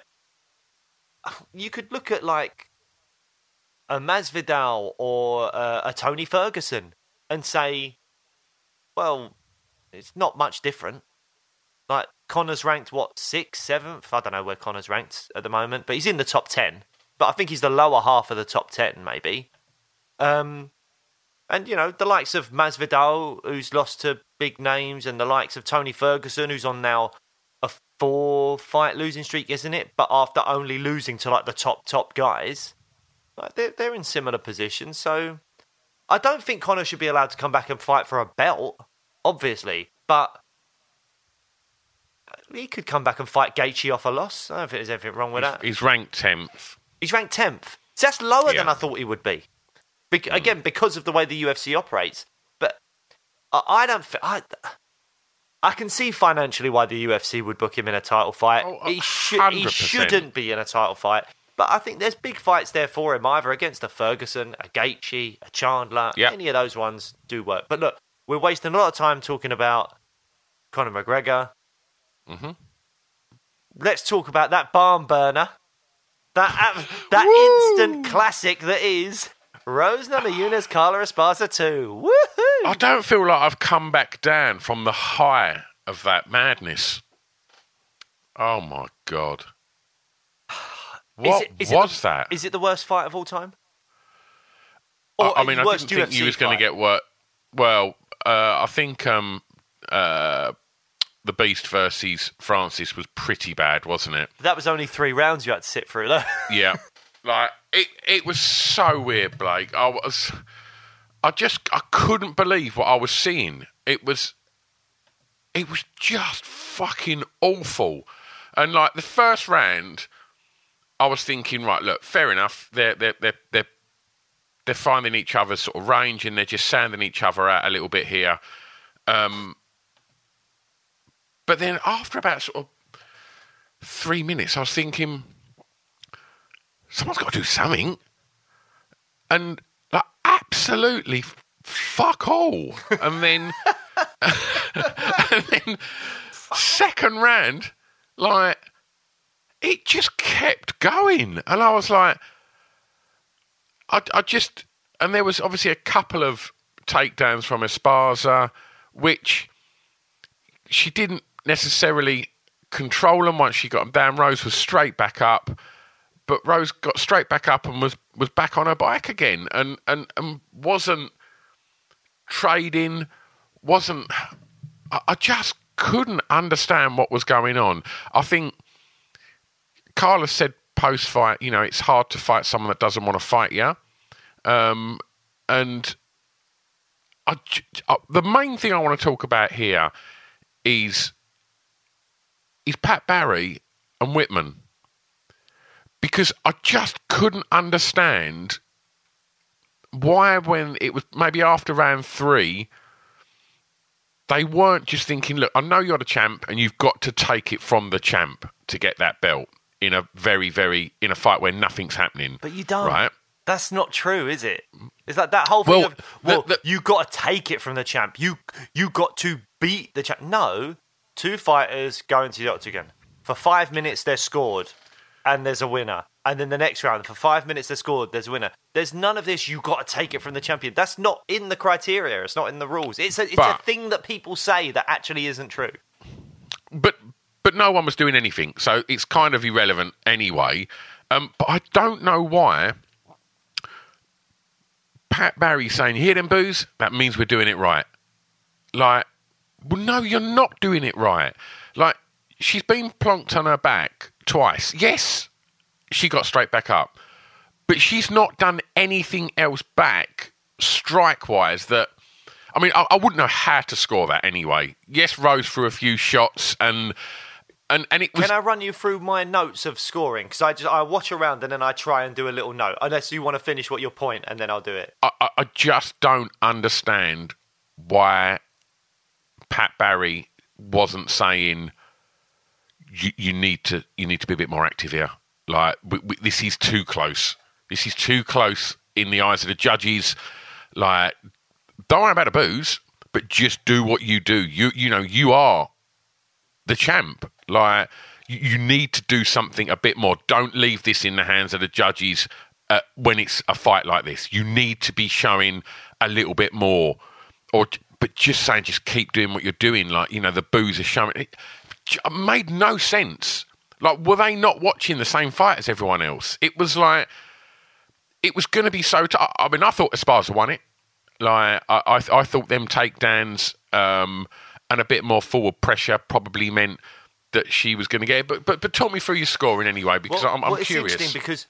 you could look at like a Masvidal or uh, a Tony Ferguson and say, well, it's not much different. Like, Conor's ranked, what, sixth, seventh? I don't know where Conor's ranked at the moment, but he's in the top ten. but I think he's the lower half of the top ten, maybe. Um, and, you know, the likes of Masvidal, who's lost to big names, and the likes of Tony Ferguson, who's on now a four-fight losing streak, isn't it? But after only losing to, like, the top, top guys, like, they're, they're in similar positions. So I don't think Conor should be allowed to come back and fight for a belt, obviously, but he could come back and fight Gaethje off a loss. I don't think there's anything wrong with he's, that. He's ranked tenth. He's ranked tenth. So that's lower Yeah. than I thought he would be. Be- mm. Again, because of the way the U F C operates. But I, I don't... F- I, I can see financially why the U F C would book him in a title fight. Oh, he, should, he one hundred percent. shouldn't be in a title fight. But I think there's big fights there for him, either against a Ferguson, a Gaethje, a Chandler. Yep. Any of those ones do work. But look, we're wasting a lot of time talking about Conor McGregor. Mm-hmm. Let's talk about that barn burner. That that instant classic that is Rose Namajunas, Carla Esparza two. Woohoo! I don't feel like I've come back down from the high of that madness. Oh, my God. What Is it- is was it the, that? Is it the worst fight of all time? I, Or I mean, I worst didn't think U F C you was going to fight? get what... Well, uh, I think um, uh, the Beast versus Francis was pretty bad, wasn't it? That was only three rounds you had to sit through, though. Yeah. Like, it, it was so weird, Blake. I was... I just... I couldn't believe what I was seeing. It was... It was just fucking awful. And, like, the first round, I was thinking, right, look, fair enough. They're, they're, they're, they're, they're finding each other's sort of range and they're just sanding each other out a little bit here. Um, but then after about sort of three minutes, I was thinking... Someone's got to do something. And like, absolutely f- fuck all. And then, and then second round, like, it just kept going. And I was like, I, I just, and there was obviously a couple of takedowns from Esparza, which she didn't necessarily control them once she got them down. Rose was straight back up. But Rose got straight back up and was, was back on her bike again and, and, and wasn't trading, wasn't... I, I just couldn't understand what was going on. I think Carla said post-fight, you know, it's hard to fight someone that doesn't want to fight you. Um, and I, I, the main thing I want to talk about here is, is Pat Barry and Whitman. Because I just couldn't understand why, when it was maybe after round three, they weren't just thinking, look, I know you're the champ and you've got to take it from the champ to get that belt in a very, very, in a fight where nothing's happening. But you don't. Right? That's not true, is it? It's like that whole thing Well, of, well, the- the- you got to take it from the champ. You you got to beat the champ. No, two fighters go into the octagon. For five minutes, they're scored. And there's a winner. And then the next round, for five minutes they're scored, there's a winner. There's none of this, you got to take it from the champion. That's not in the criteria. It's not in the rules. It's a, it's But- a thing that people say that actually isn't true. But but no one was doing anything, so it's kind of irrelevant anyway. Um, but I don't know why Pat Barry's saying, hear them boos? That means we're doing it right. Like, well, no, you're not doing it right. Like, she's been plonked on her back twice. Yes, she got straight back up. But she's not done anything else back, strike-wise, that... I mean, I, I wouldn't know how to score that anyway. Yes, Rose threw a few shots, and and, and it was... Can I run you through my notes of scoring? Because I just I watch around and then I try and do a little note. Unless you want to finish what your point, and then I'll do it. I, I, I just don't understand why Pat Barry wasn't saying... You, you need to you need to be a bit more active here. Like we, we, this is too close. This is too close in the eyes of the judges. Like, don't worry about the booze, but just do what you do. You you know you are the champ. Like you, you need to do something a bit more. Don't leave this in the hands of the judges uh, when it's a fight like this. You need to be showing a little bit more, or but just saying just keep doing what you're doing. Like you know the booze is showing. It, It made no sense. Like, were they not watching the same fight as everyone else? It was like, it was going to be so... T- I mean, I thought Esparza won it. Like, I, I, I thought them takedowns um, and a bit more forward pressure probably meant that she was going to get it. But, but, but talk me through your scoring anyway, because well, I'm, I'm well, it's curious. It's interesting because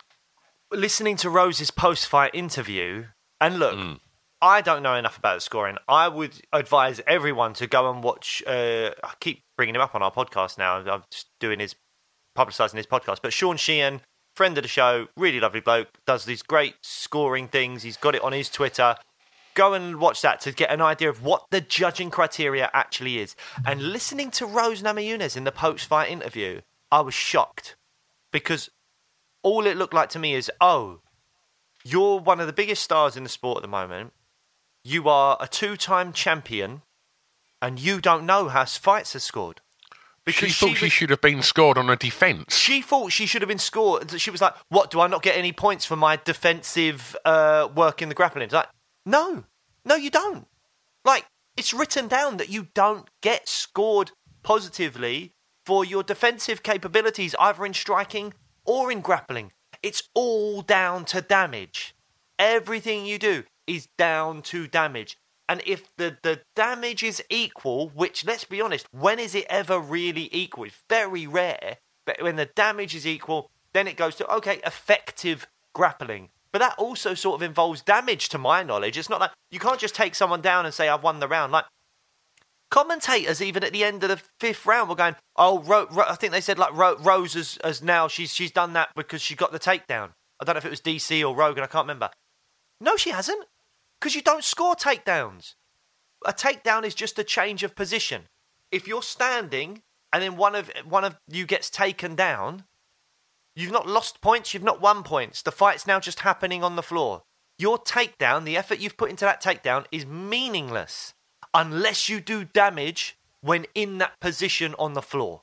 listening to Rose's post-fight interview, and look, mm. I don't know enough about the scoring. I would advise everyone to go and watch... Uh, I keep bringing him up on our podcast now. I'm just doing his... publicising his podcast. But Sean Sheehan, friend of the show, really lovely bloke, does these great scoring things. He's got it on his Twitter. Go and watch that to get an idea of what the judging criteria actually is. And listening to Rose Namajunas in the post-fight interview, I was shocked. Because all it looked like to me is, oh, you're one of the biggest stars in the sport at the moment. You are a two-time champion, and you don't know how fights are scored. Because she thought she, was, she should have been scored on a defence. She thought she should have been scored. She was like, what, do I not get any points for my defensive uh, work in the grappling? It's like, no, no, you don't. Like, it's written down that you don't get scored positively for your defensive capabilities, either in striking or in grappling. It's all down to damage. Everything you do is down to damage. And if the, the damage is equal, which, let's be honest, when is it ever really equal? It's very rare. But when the damage is equal, then it goes to, okay, effective grappling. But that also sort of involves damage, to my knowledge. It's not like, you can't just take someone down and say, I've won the round. Like, commentators, even at the end of the fifth round, were going, oh, Ro- Ro- I think they said, like, Ro- Rose has, has now, she's, she's done that because she got the takedown. I don't know if it was D C or Rogan, I can't remember. No, she hasn't. Because you don't score takedowns. A takedown is just a change of position. If you're standing and then one of one of you gets taken down, you've not lost points, you've not won points. The fight's now just happening on the floor. Your takedown, the effort you've put into that takedown, is meaningless unless you do damage when in that position on the floor.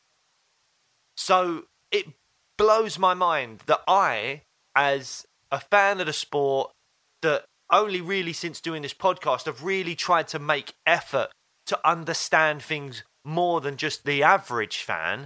So it blows my mind that I, as a fan of the sport, that only really since doing this podcast, I've really tried to make effort to understand things more than just the average fan,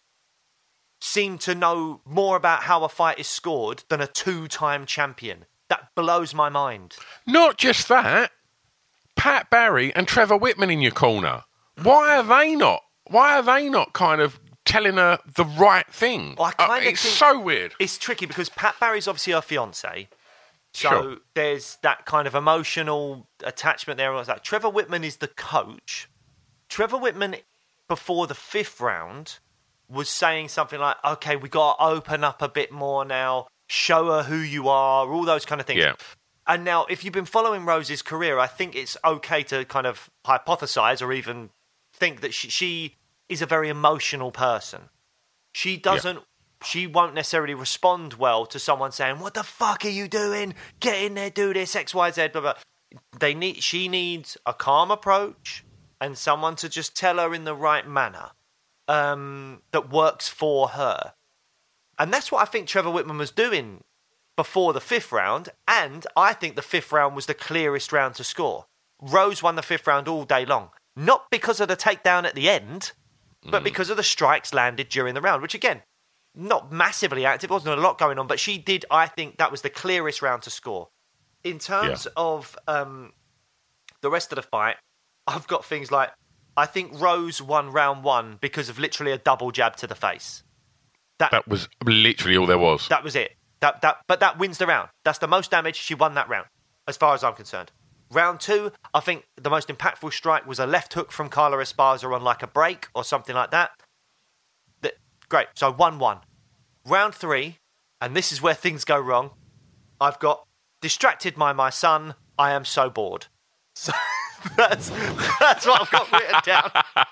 seem to know more about how a fight is scored than a two-time champion. That blows my mind. Not just that, Pat Barry and Trevor Whitman in your corner. Why are they not? Why are they not kind of telling her the right thing? Well, I kind uh, of it's think so weird. It's tricky because Pat Barry's obviously her fiancé. So sure. There's that kind of emotional attachment there. Like Trevor Whitman is the coach. Trevor Whitman, before the fifth round, was saying something like, okay, we got to open up a bit more now, show her who you are, all those kind of things. Yeah. And now, if you've been following Rose's career, I think it's okay to kind of hypothesize or even think that she, she is a very emotional person. She doesn't... Yeah. She won't necessarily respond well to someone saying, what the fuck are you doing? Get in there, do this, X, Y, Z, blah, blah. They need, she needs a calm approach and someone to just tell her in the right manner um, that works for her. And that's what I think Trevor Whitman was doing before the fifth round. And I think the fifth round was the clearest round to score. Rose won the fifth round all day long. Not because of the takedown at the end, but mm. because of the strikes landed during the round, which again, not massively active, wasn't a lot going on, but she did, I think that was the clearest round to score. In terms yeah. of um, the rest of the fight, I've got things like, I think Rose won round one because of literally a double jab to the face. That, that was literally all there was. That was it. That that, But that wins the round. That's the most damage. She won that round, as far as I'm concerned. Round two, I think the most impactful strike was a left hook from Carla Esparza on like a break or something like that. Great, so one one. Round three, and this is where things go wrong. I've got distracted by my son. I am so bored. So that's that's what I've got written down.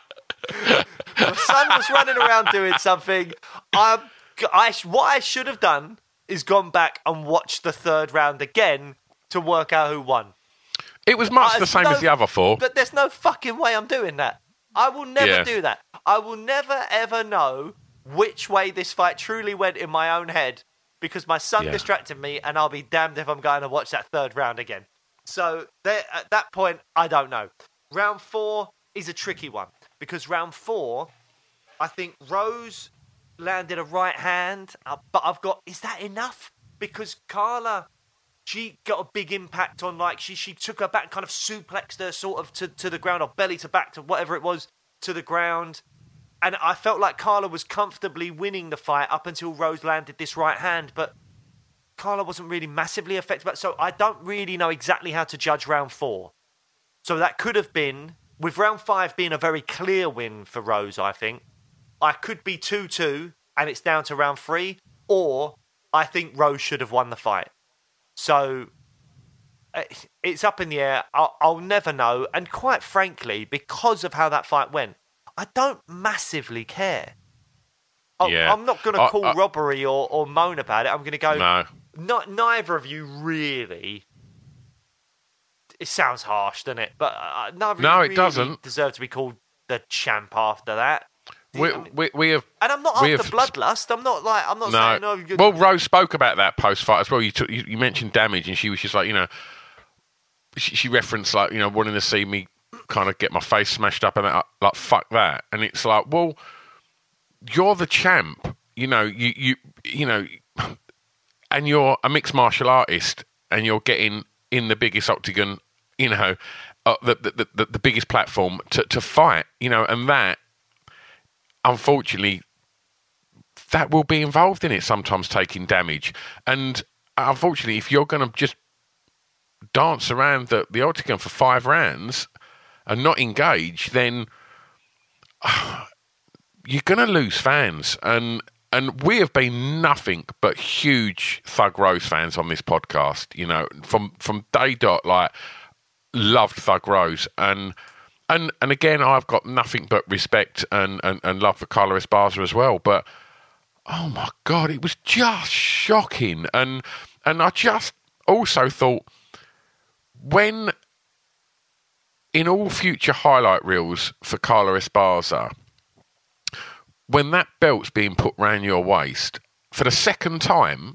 My son was running around doing something. I, I, what I should have done is gone back and watched the third round again to work out who won. It was much I, the same no, as the other four. But there's no fucking way I'm doing that. I will never yeah. do that. I will never, ever know which way this fight truly went in my own head because my son yeah. distracted me, and I'll be damned if I'm going to watch that third round again. So there, at that point, I don't know. Round four is a tricky one because round four, I think Rose landed a right hand, uh, but I've got, is that enough? Because Carla, she got a big impact on, like, she she took her back, kind of suplexed her sort of to, to the ground, or belly to back to whatever it was, to the ground. And I felt like Carla was comfortably winning the fight up until Rose landed this right hand, but Carla wasn't really massively affected by it. So I don't really know exactly how to judge round four. So that could have been, with round five being a very clear win for Rose, I think, I could be two two and it's down to round three, or I think Rose should have won the fight. So it's up in the air. I'll, I'll never know. And quite frankly, because of how that fight went, I don't massively care. I, yeah. I'm not going to call I, I, robbery or, or moan about it. I'm going to go, no. Not, neither of you really... It sounds harsh, doesn't it? But uh, neither no, of you it really doesn't. deserve to be called the champ after that. We, I mean, we, we have, and I'm not we after have, bloodlust. I'm not like I'm not no. saying no. You're... Well, Rose spoke about that post fight as well. You, took, you you mentioned damage, and she was just like, you know, she, she referenced like, you know, wanting to see me kind of get my face smashed up and that, like fuck that. And it's like, well, you're the champ, you know, you you you know, and you're a mixed martial artist, and you're getting in the biggest octagon, you know, uh, the, the the the biggest platform to to fight, you know, and that. Unfortunately, that will be involved in it sometimes, taking damage. And unfortunately, if you're going to just dance around the, the octagon for five rounds and not engage, then uh, you're going to lose fans. And and we have been nothing but huge Thug Rose fans on this podcast. You know, from from day dot, like, loved Thug Rose. And... And and again, I've got nothing but respect and, and, and love for Carla Esparza as well. But, oh, my God, it was just shocking. And and I just also thought, when, in all future highlight reels for Carla Esparza, when that belt's being put round your waist, for the second time,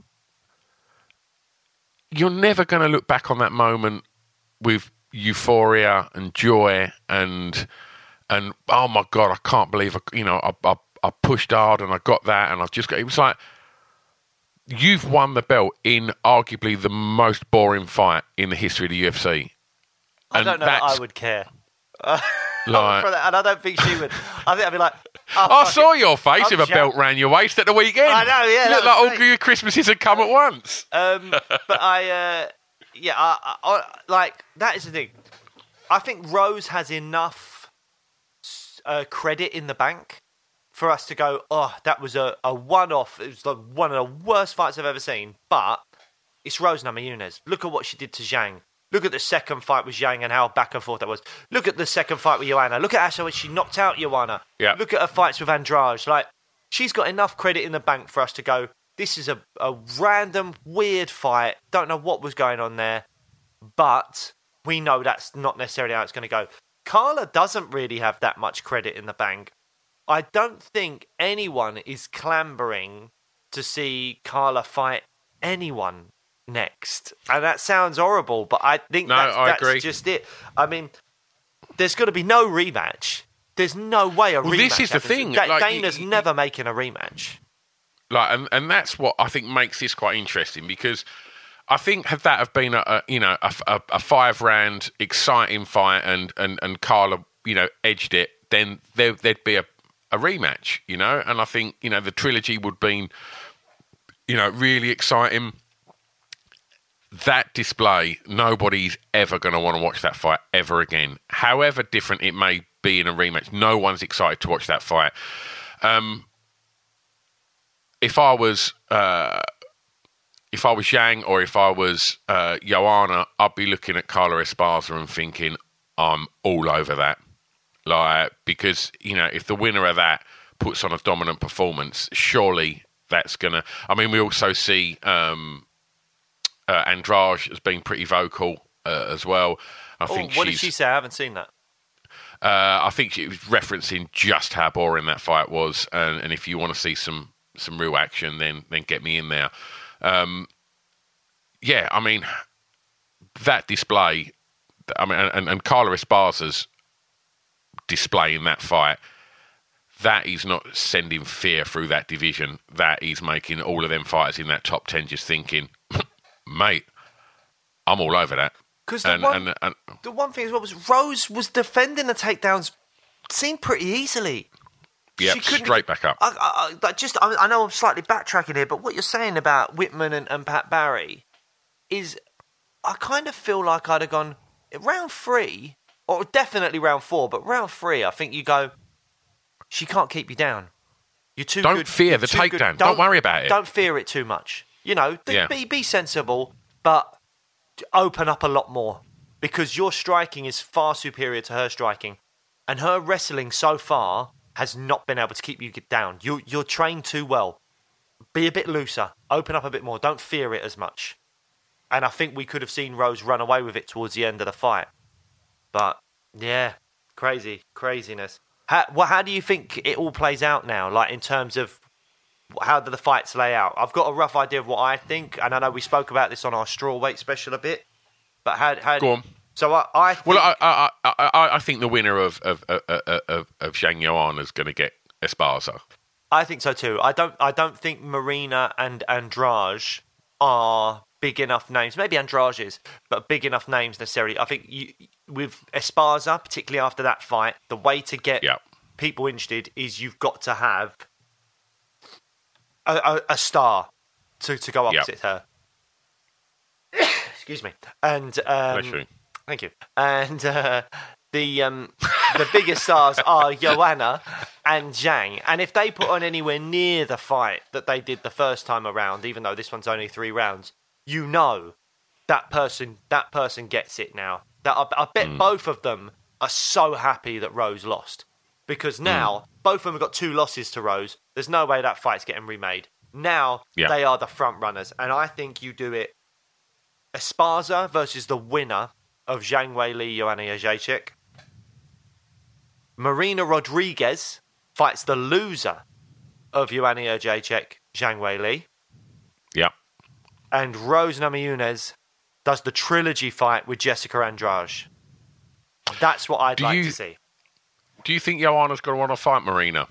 you're never going to look back on that moment with euphoria and joy and and oh my God, I can't believe I, you know I, I I pushed hard and I got that, and I've just got, it was like, you've won the belt in arguably the most boring fight in the history of the U F C. I don't know that I would care. Uh, like, and I don't think she would. I think I'd be like, oh, I saw it. your face I'm with a jam- belt round your waist at the weekend. I know, yeah. You looked like all your Christmases had come at once. Um, but I. Uh, Yeah, I, I, I, like, that is the thing. I think Rose has enough uh, credit in the bank for us to go, oh, that was a, a one-off. It was like one of the worst fights I've ever seen. But it's Rose Namajunas. Look at what she did to Zhang. Look at the second fight with Zhang and how back and forth that was. Look at the second fight with Joanna. Look at how she knocked out Joanna. Yeah. Look at her fights with Andrade. Like, she's got enough credit in the bank for us to go, this is a, a random, weird fight. Don't know what was going on there. But we know that's not necessarily how it's going to go. Carla doesn't really have that much credit in the bank. I don't think anyone is clambering to see Carla fight anyone next. And that sounds horrible, but I think no, that's, I that's agree. just it. I mean, there's got to be no rematch. There's no way a well, rematch this is the happens. thing. Da- like, Dana's y- y- never making a rematch. Like, and, and that's what I think makes this quite interesting, because I think had that have been a, a you know a, a, a five round exciting fight and, and, and Carla, you know, edged it, then there, there'd be a, a rematch, you know. And I think, you know, the trilogy would have been, you know, really exciting. That display, nobody's ever going to want to watch that fight ever again. However different it may be in a rematch, no one's excited to watch that fight. Um, if I was uh, if I was Zhang or if I was uh, Joanna, I'd be looking at Carla Esparza and thinking, I'm all over that. Like, because, you know, if the winner of that puts on a dominant performance, surely that's gonna. I mean, we also see um, uh, Andrade has been pretty vocal uh, as well. I Oh, think what she's, did she say? I haven't seen that. Uh, I think she was referencing just how boring that fight was, and, and if you want to see some some real action, then then get me in there. Um, yeah, I mean, that display. I mean, and, and Carla Esparza's display in that fight. that is not sending fear through that division. That is making all of them fighters in that top ten just thinking, mate, I'm all over that. Because the, one, and, and, the one thing as well was Rose was defending the takedowns, seemed pretty easily. Yeah, straight back up. I, I, I just, I, I know I'm slightly backtracking here, but what you're saying about Whitman and, and Pat Barry is, I kind of feel like I'd have gone round three, or definitely round four, but round three, I think you go, she can't keep you down. You're too don't good. Don't fear the takedown. Don't, don't worry about it. Don't fear it too much. You know, yeah. be be sensible, but open up a lot more, because your striking is far superior to her striking, and her wrestling so far has not been able to keep you down. You, you're trained too well. Be a bit looser. Open up a bit more. Don't fear it as much. And I think we could have seen Rose run away with it towards the end of the fight. But, yeah, crazy. Craziness. How, well, how do you think it all plays out now? Like, in terms of how do the fights lay out? I've got a rough idea of what I think, and I know we spoke about this on our strawweight special a bit. But how... how Go on. So I, I think... well, I, I, I, I think the winner of of of, of, of Zhang Joanna is going to get Esparza. I think so too. I don't. I don't think Marina and Andrade are big enough names. Maybe Andrade is, but big enough names necessarily. I think you, with Esparza, particularly after that fight, the way to get yep. people interested is you've got to have a, a, a star to to go opposite yep. her. Excuse me. And um, thank you. And uh, the um, the biggest stars are Joanna and Zhang. And if they put on anywhere near the fight that they did the first time around, even though this one's only three rounds, you know that person that person gets it now. That I, I bet mm. both of them are so happy that Rose lost. Because now, mm. both of them have got two losses to Rose. There's no way that fight's getting remade. Now, yeah. they are the front runners. And I think you do it Esparza versus the winner of Zhang Weili, Joanna Jędrzejczyk. Marina Rodriguez fights the loser of Joanna Jędrzejczyk, Zhang Weili. Yeah. And Rose Namajunas does the trilogy fight with Jessica Andrade. That's what I'd do like you, to see. Do you think Joanna's going to want to fight Marina?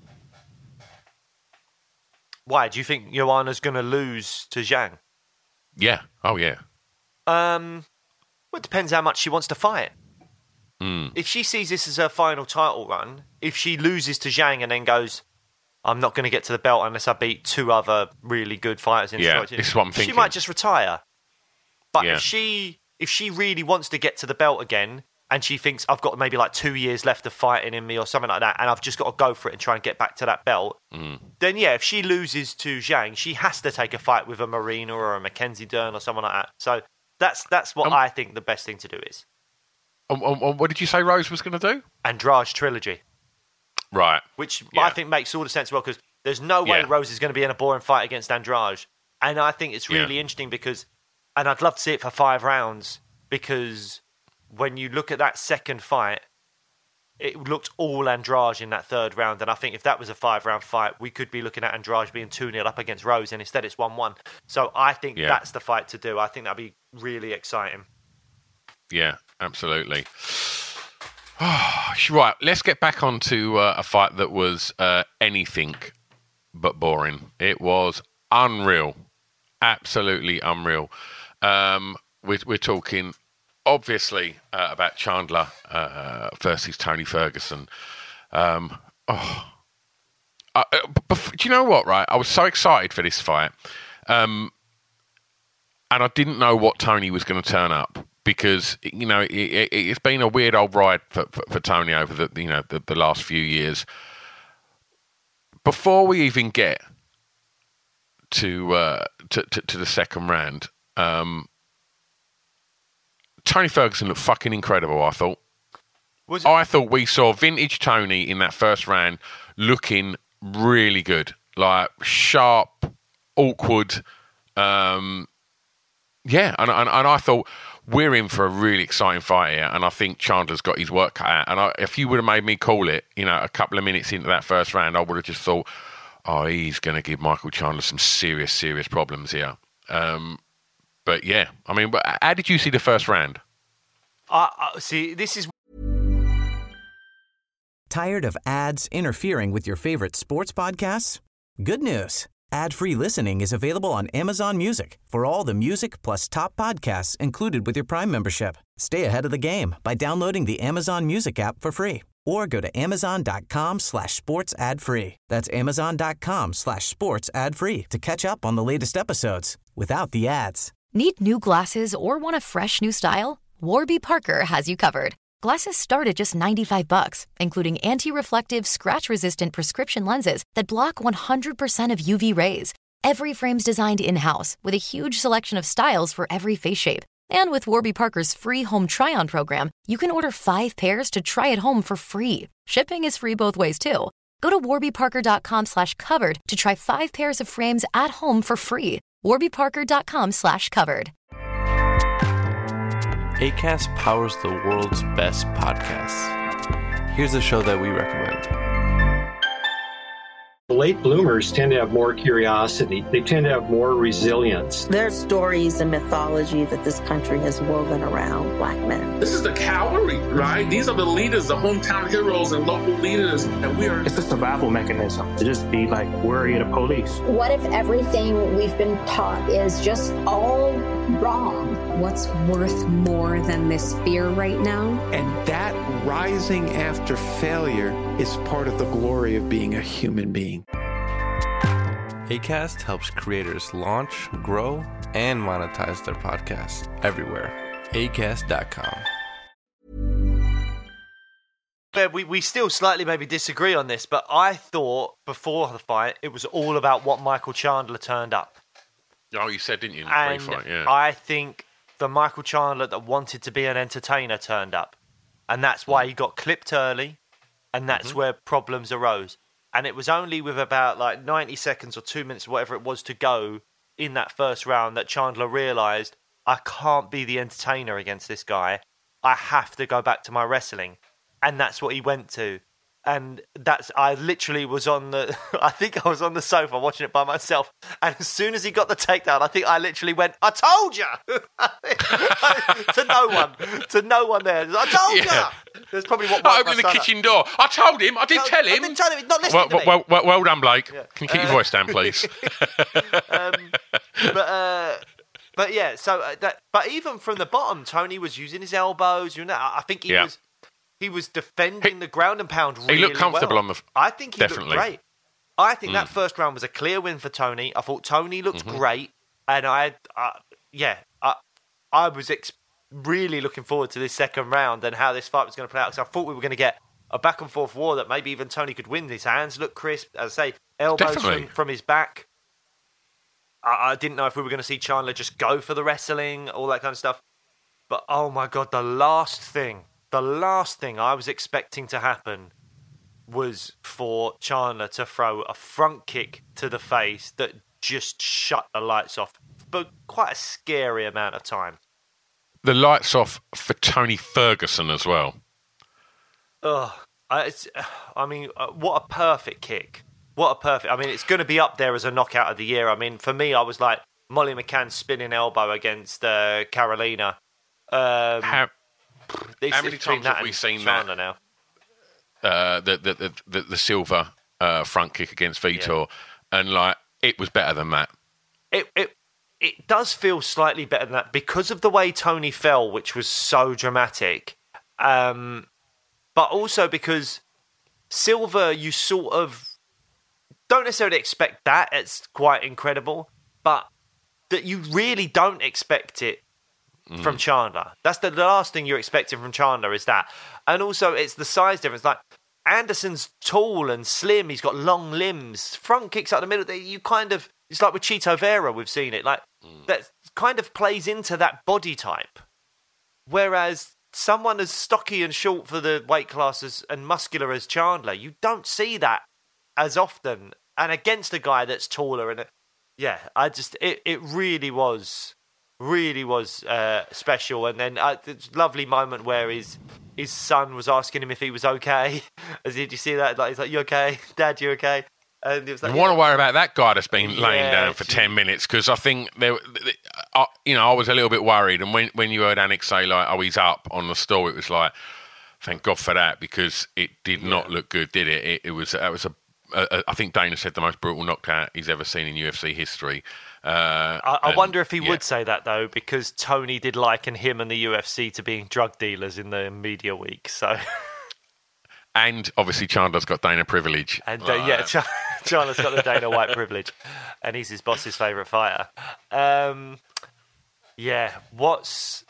Why? Do you think Joanna's going to lose to Zhang? Yeah. Oh, yeah. Um, well, it depends how much she wants to fight. Mm. If she sees this as her final title run, if she loses to Zhang and then goes, I'm not going to get to the belt unless I beat two other really good fighters in yeah, the this is what I'm thinking. She might just retire. But yeah. if she if she really wants to get to the belt again, and she thinks I've got maybe like two years left of fighting in me or something like that, and I've just got to go for it and try and get back to that belt, mm. then yeah, if she loses to Zhang, she has to take a fight with a Marina or a Mackenzie Dern or someone like that. So that's that's what um, I think the best thing to do is. Um, um, what did you say Rose was going to do? Andrade trilogy. Right. Which yeah. I think makes all the sense well, because there's no way yeah. Rose is going to be in a boring fight against Andrade. And I think it's really yeah. interesting because, and I'd love to see it for five rounds, because when you look at that second fight, it looked all Andrade in that third round. And I think if that was a five-round fight, we could be looking at Andrade being two nil up against Rose, and instead it's one one. So I think yeah. that's the fight to do. I think that'd be really exciting. Yeah, absolutely. Right, let's get back onto uh, a fight that was uh, anything but boring. It was unreal. Absolutely unreal. Um, we're, we're talking, obviously, uh, about Chandler uh, versus Tony Ferguson. Um, oh, uh, do you know what, right? I was so excited for this fight. Um, and I didn't know what Tony was going to turn up. Because, you know, it, it, it's been a weird old ride for, for, for Tony over the, you know, the, the last few years. Before we even get to uh, to, to, to the second round, um, Tony Ferguson looked fucking incredible, I thought. Was it- I thought we saw vintage Tony in that first round looking really good. Like, sharp, awkward. Um, yeah, and, and, and I thought... We're in for a really exciting fight here, and I think Chandler's got his work cut out. And I, if you would have made me call it, you know, a couple of minutes into that first round, I would have just thought, oh, he's going to give Michael Chandler some serious, serious problems here. Um, but yeah, I mean, how did you see the first round? Uh, uh, see, this is... Tired of ads interfering with your favorite sports podcasts? Good news. Ad-free listening is available on Amazon Music for all the music plus top podcasts included with your Prime membership. Stay ahead of the game by downloading the Amazon Music app for free or go to amazon.com slash sports ad free. That's amazon.com slash sports ad free to catch up on the latest episodes without the ads. Need new glasses or want a fresh new style? Warby Parker has you covered. Glasses start at just ninety-five bucks, including anti-reflective, scratch-resistant prescription lenses that block one hundred percent of U V rays. Every frame's designed in-house with a huge selection of styles for every face shape. And with Warby Parker's free home try-on program, you can order five pairs to try at home for free. Shipping is free both ways, too. Go to warbyparker.com slash covered to try five pairs of frames at home for free. warbyparker.com slash covered. Acast powers the world's best podcasts. Here's a show that we recommend. Late bloomers tend to have more curiosity. They tend to have more resilience. There's stories and mythology that this country has woven around black men. This is the cavalry, right? These are the leaders, the hometown heroes and local leaders. And we are... It's a survival mechanism to just be like worry of the police. What if everything we've been taught is just all wrong? What's worth more than this fear right now? And that rising after failure is part of the glory of being a human being. Acast helps creators launch, grow, and monetize their podcasts everywhere. acast dot com. We, we still slightly maybe disagree on this, but I thought before the fight it was all about what Michael Chandler turned up. Oh, you said, didn't you, in the and pre-fight? Yeah. I think the Michael Chandler that wanted to be an entertainer turned up. And that's why he got clipped early, and that's mm-hmm. where problems arose. And it was only with about like ninety seconds or two minutes, whatever it was, to go in that first round that Chandler realised, I can't be the entertainer against this guy. I have to go back to my wrestling. And that's what he went to. And that's, I literally was on the, I think I was on the sofa watching it by myself. And as soon as he got the takedown, I think I literally went, I told you! to no one. To no one there. I told yeah. you! There's probably what Not opening the kitchen door. I told him. I did no, tell him. I did tell him. He's not listening well, to me. Well, well, well done, Blake. Yeah. Can you keep uh, your voice down, please? um, but, uh, but yeah, so uh, that, but even from the bottom, Tony was using his elbows. You know, I think he yeah. was... He was defending he, the ground and pound really well. He looked comfortable well. on the... I think he definitely. looked great. I think mm. that first round was a clear win for Tony. I thought Tony looked mm-hmm. great. And I, uh, yeah, I, I was ex- really looking forward to this second round and how this fight was going to play out. Because I thought we were going to get a back and forth war that maybe even Tony could win. His hands looked crisp. As I say, elbows from, from his back. I, I didn't know if we were going to see Chandler just go for the wrestling, all that kind of stuff. But, oh my God, the last thing... The last thing I was expecting to happen was for Chandler to throw a front kick to the face that just shut the lights off for quite a scary amount of time. The lights off for Tony Ferguson as well. Ugh. It's, I mean, what a perfect kick. What a perfect... I mean, it's going to be up there as a knockout of the year. I mean, for me, I was like Molly McCann's spinning elbow against uh, Carolina. Um, How... It's, How many times have we seen that? Now. Uh, the, the, the, the, the silver uh, front kick against Vitor, yeah. and like it was better than that. It it it does feel slightly better than that because of the way Tony fell, which was so dramatic. Um, but also because Silver, you sort of don't necessarily expect that. It's quite incredible, but that you really don't expect it. From Chandler. That's the, the last thing you're expecting from Chandler is that. And also, it's the size difference. Like, Anderson's tall and slim. He's got long limbs. Front kicks out the middle. You kind of... It's like with Chito Vera, we've seen it. Like, mm. that kind of plays into that body type. Whereas someone as stocky and short for the weight classes and muscular as Chandler, you don't see that as often. And against a guy that's taller. And yeah, I just... It, it really was... Really was uh, special, and then uh, this lovely moment where his his son was asking him if he was okay. As did you see that? Like he's like, "You okay, Dad? You okay?" And it was like, you yeah. want to worry about that guy that's been yeah, laying down for ten minutes because I think there, uh, you know, I was a little bit worried, and when when you heard Anik say like, "Oh, he's up" on the stool, it was like, Thank God for that, because it did yeah. not look good, did it? It, it was. That was a, a. I think Dana said the most brutal knockout he's ever seen in U F C history. Uh, I, I and, wonder if he yeah. would say that though, because Tony did liken him and the U F C to being drug dealers in the media week. So. And obviously Chandler's got Dana privilege. And uh, yeah, Ch- Chandler's got the Dana White privilege, and he's his boss's favourite fighter. Um, yeah, what's...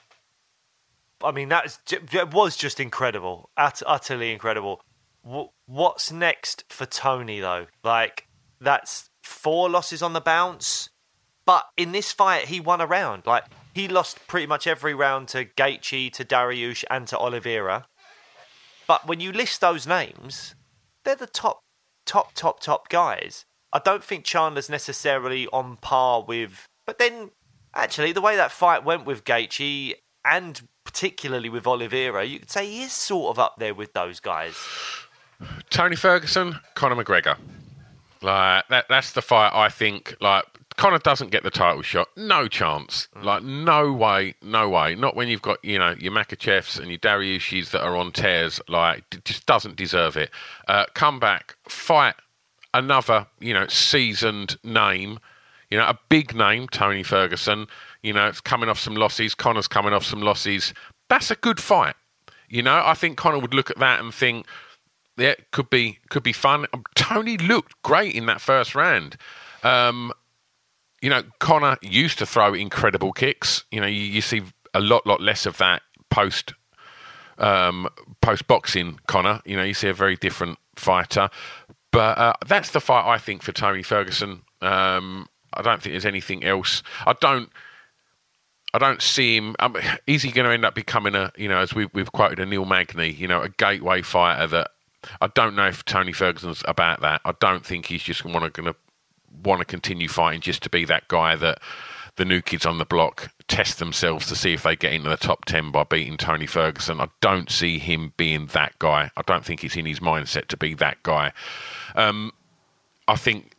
I mean, that was just incredible. Ut- utterly incredible. W- what's next for Tony, though? Like, that's four losses on the bounce. But in this fight, he won a round. Like, he lost pretty much every round to Gaethje, to Dariush, and to Oliveira. But when you list those names, they're the top, top, top, top guys. I don't think Chandler's necessarily on par with... But then, actually, the way that fight went with Gaethje, and particularly with Oliveira, you could say he is sort of up there with those guys. Tony Ferguson, Conor McGregor. Like that, that's the fight I think, like, Conor doesn't get the title shot. No chance. Mm. Like, no way, no way. Not when you've got, you know, your Makhachevs and your Dariushis that are on tears. Like, just doesn't deserve it. Uh, come back, fight another, you know, seasoned name. You know, a big name, Tony Ferguson. You know, it's coming off some losses. Conor's coming off some losses. That's a good fight. You know, I think Conor would look at that and think, yeah, could be, could be fun. Tony looked great in that first round. Um... You know, Conor used to throw incredible kicks. You know, you, you see a lot, lot less of that post um, post boxing. Conor, you know, you see a very different fighter. But uh, that's the fight I think for Tony Ferguson. Um, I don't think there's anything else. I don't. I don't see him. Um, is he going to end up becoming a, you know, as we, we've quoted a Neil Magny, you know, a gateway fighter? That I don't know if Tony Ferguson's about that. I don't think he's just going to. want to continue fighting just to be that guy that the new kids on the block test themselves to see if they get into the top ten by beating Tony Ferguson. I don't see him being that guy. I don't think it's in his mindset to be that guy. Um, I think,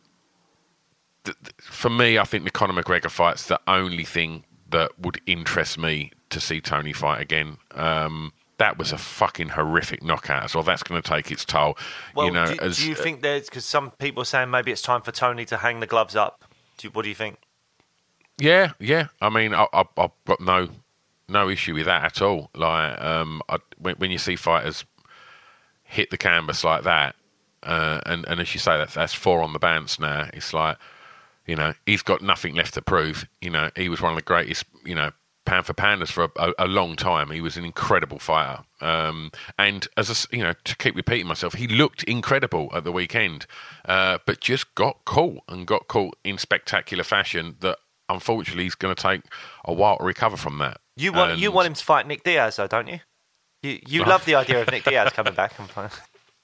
th- for me, I think the Conor McGregor fight's the only thing that would interest me to see Tony fight again. Um, that was a fucking horrific knockout as well. That's going to take its toll. Well, you know, do, as, do you think there's... Because some people are saying maybe it's time for Tony to hang the gloves up. Do you, what do you think? Yeah, yeah. I mean, I, I, I've got no no issue with that at all. Like, um, I, when, when you see fighters hit the canvas like that, uh, and, and as you say, that that's four on the bounce now, it's like, you know, he's got nothing left to prove. You know, he was one of the greatest, you know, pound for pounders for a, a, a long time. He was an incredible fighter, um, and as a, you know, to keep repeating myself, he looked incredible at the weekend, uh, but just got caught and got caught in spectacular fashion. That unfortunately he's going to take a while to recover from that. You want and, you want him to fight Nick Diaz, though, don't you? You you love the idea of Nick Diaz coming back and playing.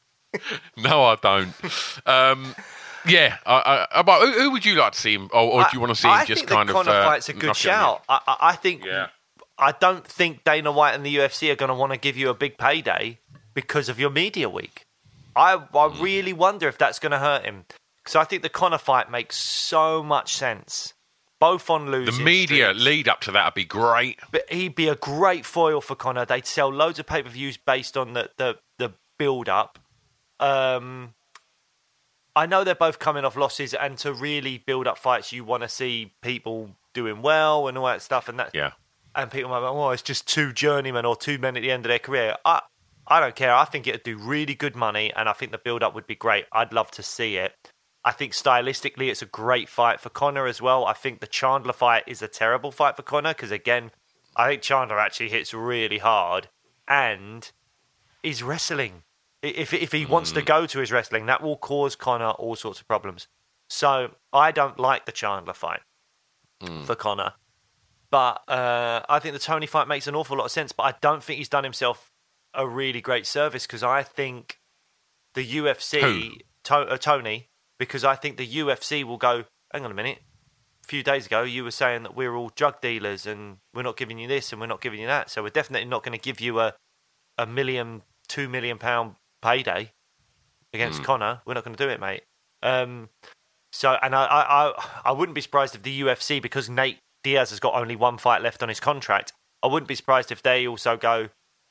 No, I don't. Um, Yeah, I, I, but who, who would you like to see him, or, or do you want to see him I just think kind the of? Conor uh, fight's a good shout. I, I, I think. Yeah. I don't think Dana White and the U F C are going to want to give you a big payday because of your media week. I I mm. really wonder if that's going to hurt him, because I think the Conor fight makes so much sense, both on losing. The media streaks. lead up to that would be great. But he'd be a great foil for Conor. They'd sell loads of pay per views based on the the, the build up. Um. I know they're both coming off losses, and to really build up fights, you want to see people doing well and all that stuff. And that, yeah. And people might be, oh, it's just two journeymen or two men at the end of their career. I, I don't care. I think it would do really good money, and I think the build up would be great. I'd love to see it. I think stylistically, it's a great fight for Conor as well. I think the Chandler fight is a terrible fight for Conor because, again, I think Chandler actually hits really hard, and is wrestling. If if he wants mm. to go to his wrestling, that will cause Conor all sorts of problems. So I don't like the Chandler fight mm. for Conor. But uh, I think the Tony fight makes an awful lot of sense. But I don't think he's done himself a really great service, because I think the U F C, to, uh, Tony, because I think the U F C will go, hang on a minute, a few days ago you were saying that we're all drug dealers and we're not giving you this and we're not giving you that. So we're definitely not going to give you a, a million, two million pound payday against mm. Conor. We're not going to do it, mate. Um, so, and I, I, I wouldn't be surprised if the U F C, because Nate Diaz has got only one fight left on his contract, I wouldn't be surprised if they also go,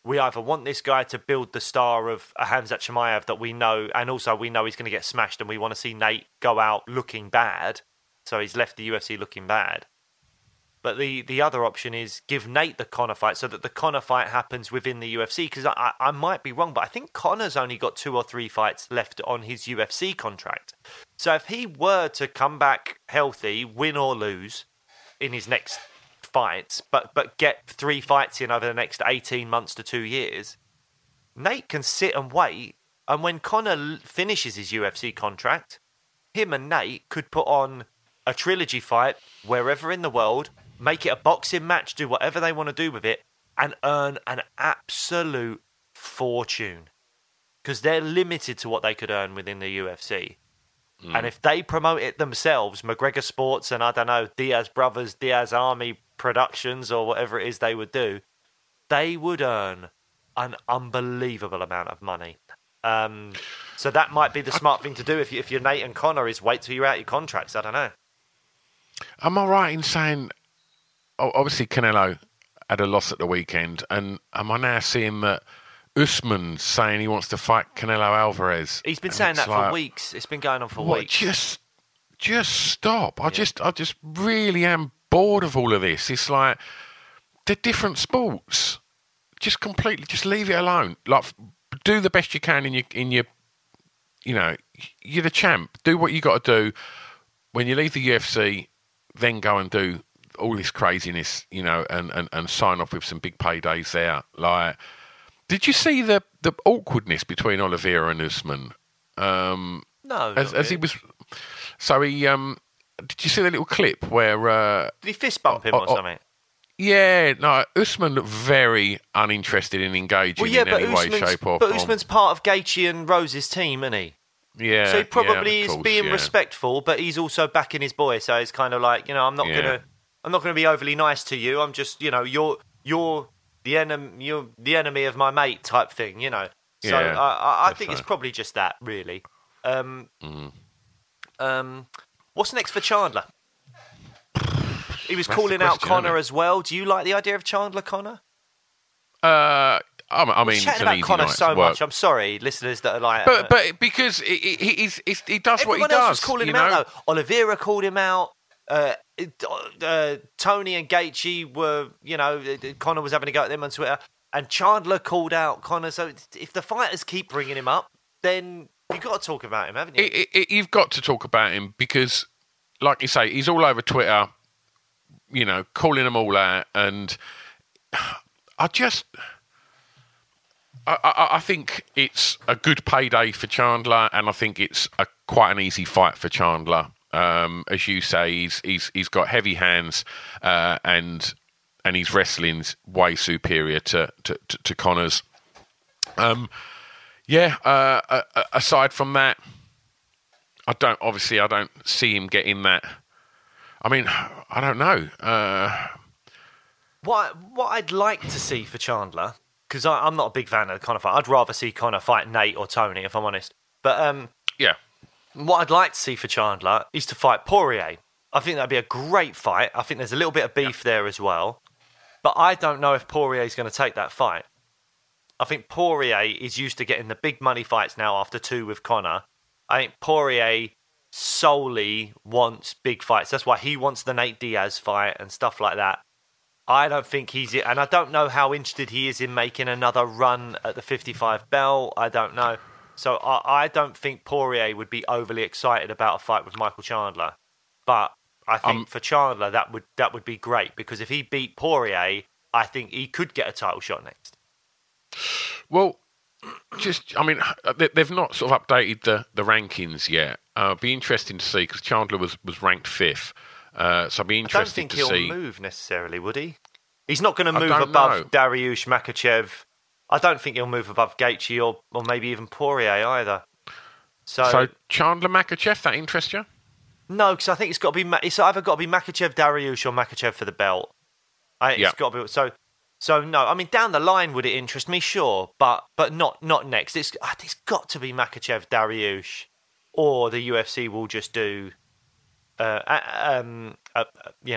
we either want this guy to build the star of a Khamzat Chimaev that we know, and also we know he's going to get smashed, and we want to see Nate go out looking bad, so he's left the U F C looking bad. But the, the other option is give Nate the Conor fight so that the Conor fight happens within the U F C. Because I, I, I might be wrong, but I think Conor's only got two or three fights left on his U F C contract. So if he were to come back healthy, win or lose in his next fights, but, but get three fights in over the next eighteen months to two years, Nate can sit and wait. And when Conor finishes his U F C contract, him and Nate could put on a trilogy fight wherever in the world, make it a boxing match, do whatever they want to do with it, and earn an absolute fortune. Because they're limited to what they could earn within the U F C. Mm. And if they promote it themselves, McGregor Sports and, I don't know, Diaz Brothers, Diaz Army Productions, or whatever it is they would do, they would earn an unbelievable amount of money. Um, so that might be the smart thing to do if, you, if you're Nate and Conor, is wait till you're out your contracts. I don't know. Am I right in saying... Obviously, Canelo had a loss at the weekend, and am I now seeing that Usman's saying he wants to fight Canelo Alvarez? He's been saying that like, for weeks. It's been going on for what, weeks. Just, just stop. I yeah. just, I just really am bored of all of this. It's like they're different sports. Just completely, just leave it alone. Like, do the best you can in your, in your, you know, you're the champ. Do what you got to do. When you leave the U F C, then go and do all this craziness, you know, and, and, and sign off with some big paydays there. Like, did you see the, the awkwardness between Oliveira and Usman? Um, no, as, as he was. So he. Um, did you see the little clip where? Uh, did he fist bump him uh, or something? Yeah, no. Usman looked very uninterested in engaging well, yeah, in any Usman's, way, shape, or but form. But Usman's part of Gaethje and Rose's team, isn't he? Yeah. So he probably yeah, is course, being yeah. respectful, but he's also backing his boy. So it's kind of like, you know, I'm not yeah. gonna. I'm not going to be overly nice to you. I'm just, you know, you're you're the enemy, you're the enemy of my mate type thing, you know. So yeah, I, I, I think so. it's probably just that, really. Um, mm. um, what's next for Chandler? He was That's calling question, out Conor as well. Do you like the idea of Chandler Conor? Uh, I mean, We're it's chatting an about easy Conor night's so work. much. I'm sorry, listeners that are like, but uh, but because he, he, he's, he's, he does what he everyone does. else was calling you him know? out though. Oliveira called him out. Uh, uh, Tony and Gaethje were, you know, Conor was having a go at them on Twitter, and Chandler called out Conor. So if the fighters keep bringing him up, then you've got to talk about him, haven't you? It, it, you've got to talk about him because, like you say, he's all over Twitter, you know, calling them all out, and I just, I, I, I think it's a good payday for Chandler, and I think it's a quite an easy fight for Chandler. Um, as you say, he's he's he's got heavy hands, uh, and and his wrestling's way superior to to, to, to Conor's. Um, yeah. Uh, uh, aside from that, I don't. Obviously, I don't see him getting that. I mean, I don't know. Uh, what what I'd like to see for Chandler, because I'm not a big fan of the Conor fight. I'd rather see Conor fight Nate or Tony, if I'm honest. But um, yeah. What I'd like to see for Chandler is to fight Poirier. I think that'd be a great fight. I think there's a little bit of beef yeah. there as well. But I don't know if Poirier is going to take that fight. I think Poirier is used to getting the big money fights now after two with Conor. I think Poirier solely wants big fights. That's why he wants the Nate Diaz fight and stuff like that. I don't think he's... And I don't know how interested he is in making another run at the fifty-five belt. I don't know. So I, I don't think Poirier would be overly excited about a fight with Michael Chandler. But I think um, for Chandler, that would that would be great. Because if he beat Poirier, I think he could get a title shot next. Well, just, I mean, they've not sort of updated the, the rankings yet. Uh, it'll be interesting to see, because Chandler was, was ranked fifth. Uh, so I'll be interested to see. I don't think he'll move necessarily, would he? He's not going to move above know. Dariush, Makhachev. I don't think he'll move above Gaethje or, or maybe even Poirier either. So, so Chandler Makhachev, that interests you? No, because I think it's got to be it's either got to be Makhachev, Dariush, or Makhachev for the belt. I, it's yep. got to be so. So no, I mean down the line would it interest me? Sure, but but not not next. It's it's got to be Makhachev, Dariush, or the U F C will just do, uh, um, a, you know,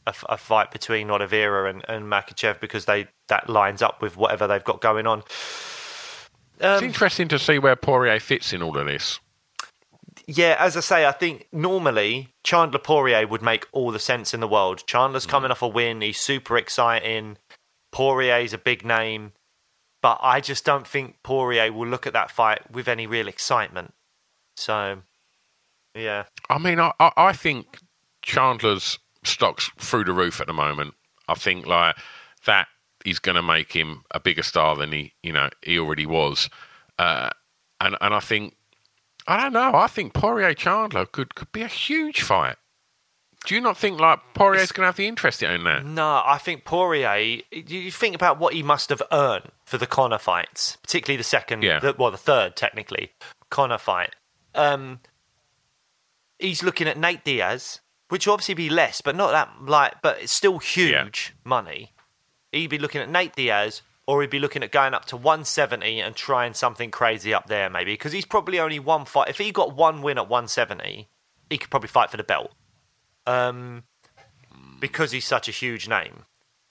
a, a fight between Oliveira and, and Makhachev because they that lines up with whatever they've got going on. Um, it's interesting to see where Poirier fits in all of this. Yeah, as I say, I think normally Chandler Poirier would make all the sense in the world. Chandler's mm. coming off a win. He's super exciting. Poirier's a big name. But I just don't think Poirier will look at that fight with any real excitement. So, yeah. I mean, I, I, I think Chandler's stock's through the roof at the moment. I think like that is going to make him a bigger star than he, you know, he already was. Uh, and and I think, I don't know, I think Poirier Chandler could, could be a huge fight. Do you not think like Poirier's going to have the interest in that? No, I think Poirier. You think about what he must have earned for the Conor fights, particularly the second, yeah. the, well, the third technically Conor fight. Um, he's looking at Nate Diaz, which will obviously be less, but not that like, but it's still huge yeah. money. He'd be looking at Nate Diaz, or he'd be looking at going up to one seventy and trying something crazy up there, maybe, because he's probably only one fight. If he got one win at one seventy, he could probably fight for the belt. Um, because he's such a huge name.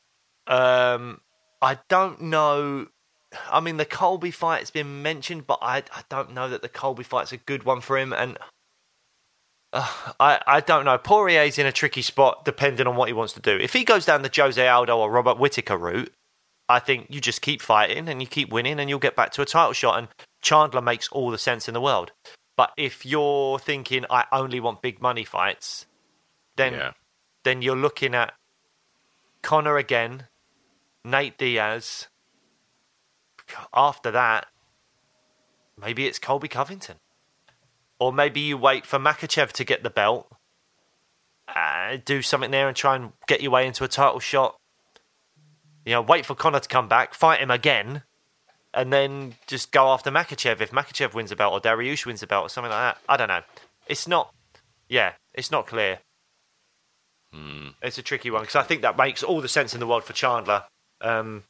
Um, I don't know. I mean, the Colby fight's been mentioned, but I I don't know that the Colby fight's a good one for him. And uh, I I don't know. Poirier's in a tricky spot depending on what he wants to do. If he goes down the Jose Aldo or Robert Whittaker route, I think you just keep fighting and you keep winning and you'll get back to a title shot. And Chandler makes all the sense in the world. But if you're thinking I only want big money fights, then yeah. then you're looking at Conor again, Nate Diaz. After that, maybe it's Colby Covington. Or maybe you wait for Makhachev to get the belt, uh, do something there and try and get your way into a title shot. You know, wait for Conor to come back, fight him again, and then just go after Makhachev if Makhachev wins the belt or Dariush wins the belt or something like that. I don't know. It's not, yeah, it's not clear. Hmm. It's a tricky one because I think that makes all the sense in the world for Chandler. Um,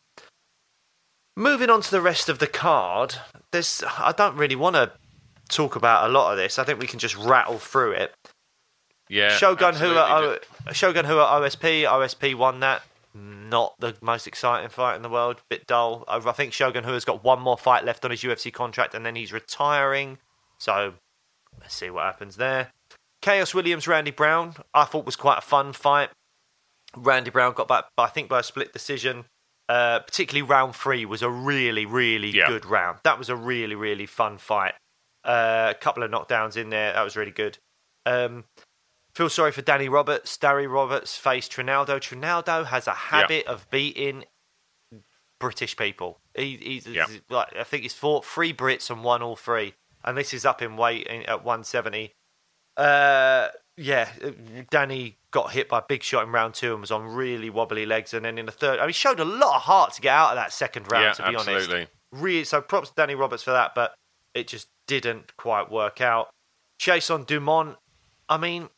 moving on to the rest of the card, there's I don't really want to talk about a lot of this. I think we can just rattle through it. Yeah, Shogun Rua, o- Shogun Rua O S P. O S P won that. Not the most exciting fight in the world. Bit dull. I think Shogun Rua's got one more fight left on his U F C contract and then he's retiring. So let's see what happens there. Chaos Williams, Randy Brown, I thought was quite a fun fight. Randy Brown got back, I think, by a split decision. Uh, particularly round three was a really, really yeah. good round. That was a really, really fun fight. Uh, a couple of knockdowns in there. That was really good. Um, feel sorry for Danny Roberts. Danny Roberts faced Trinaldo. Trinaldo has a habit yeah. of beating British people. He, he's yeah. like I think he's fought three Brits and won all three. And this is up in weight at one seventy. Uh, yeah, Danny got hit by a big shot in round two and was on really wobbly legs. And then in the third, I mean, he showed a lot of heart to get out of that second round, yeah, to be absolutely. honest. Really, so props to Danny Roberts for that, but it just didn't quite work out. Jason Dumont, I mean,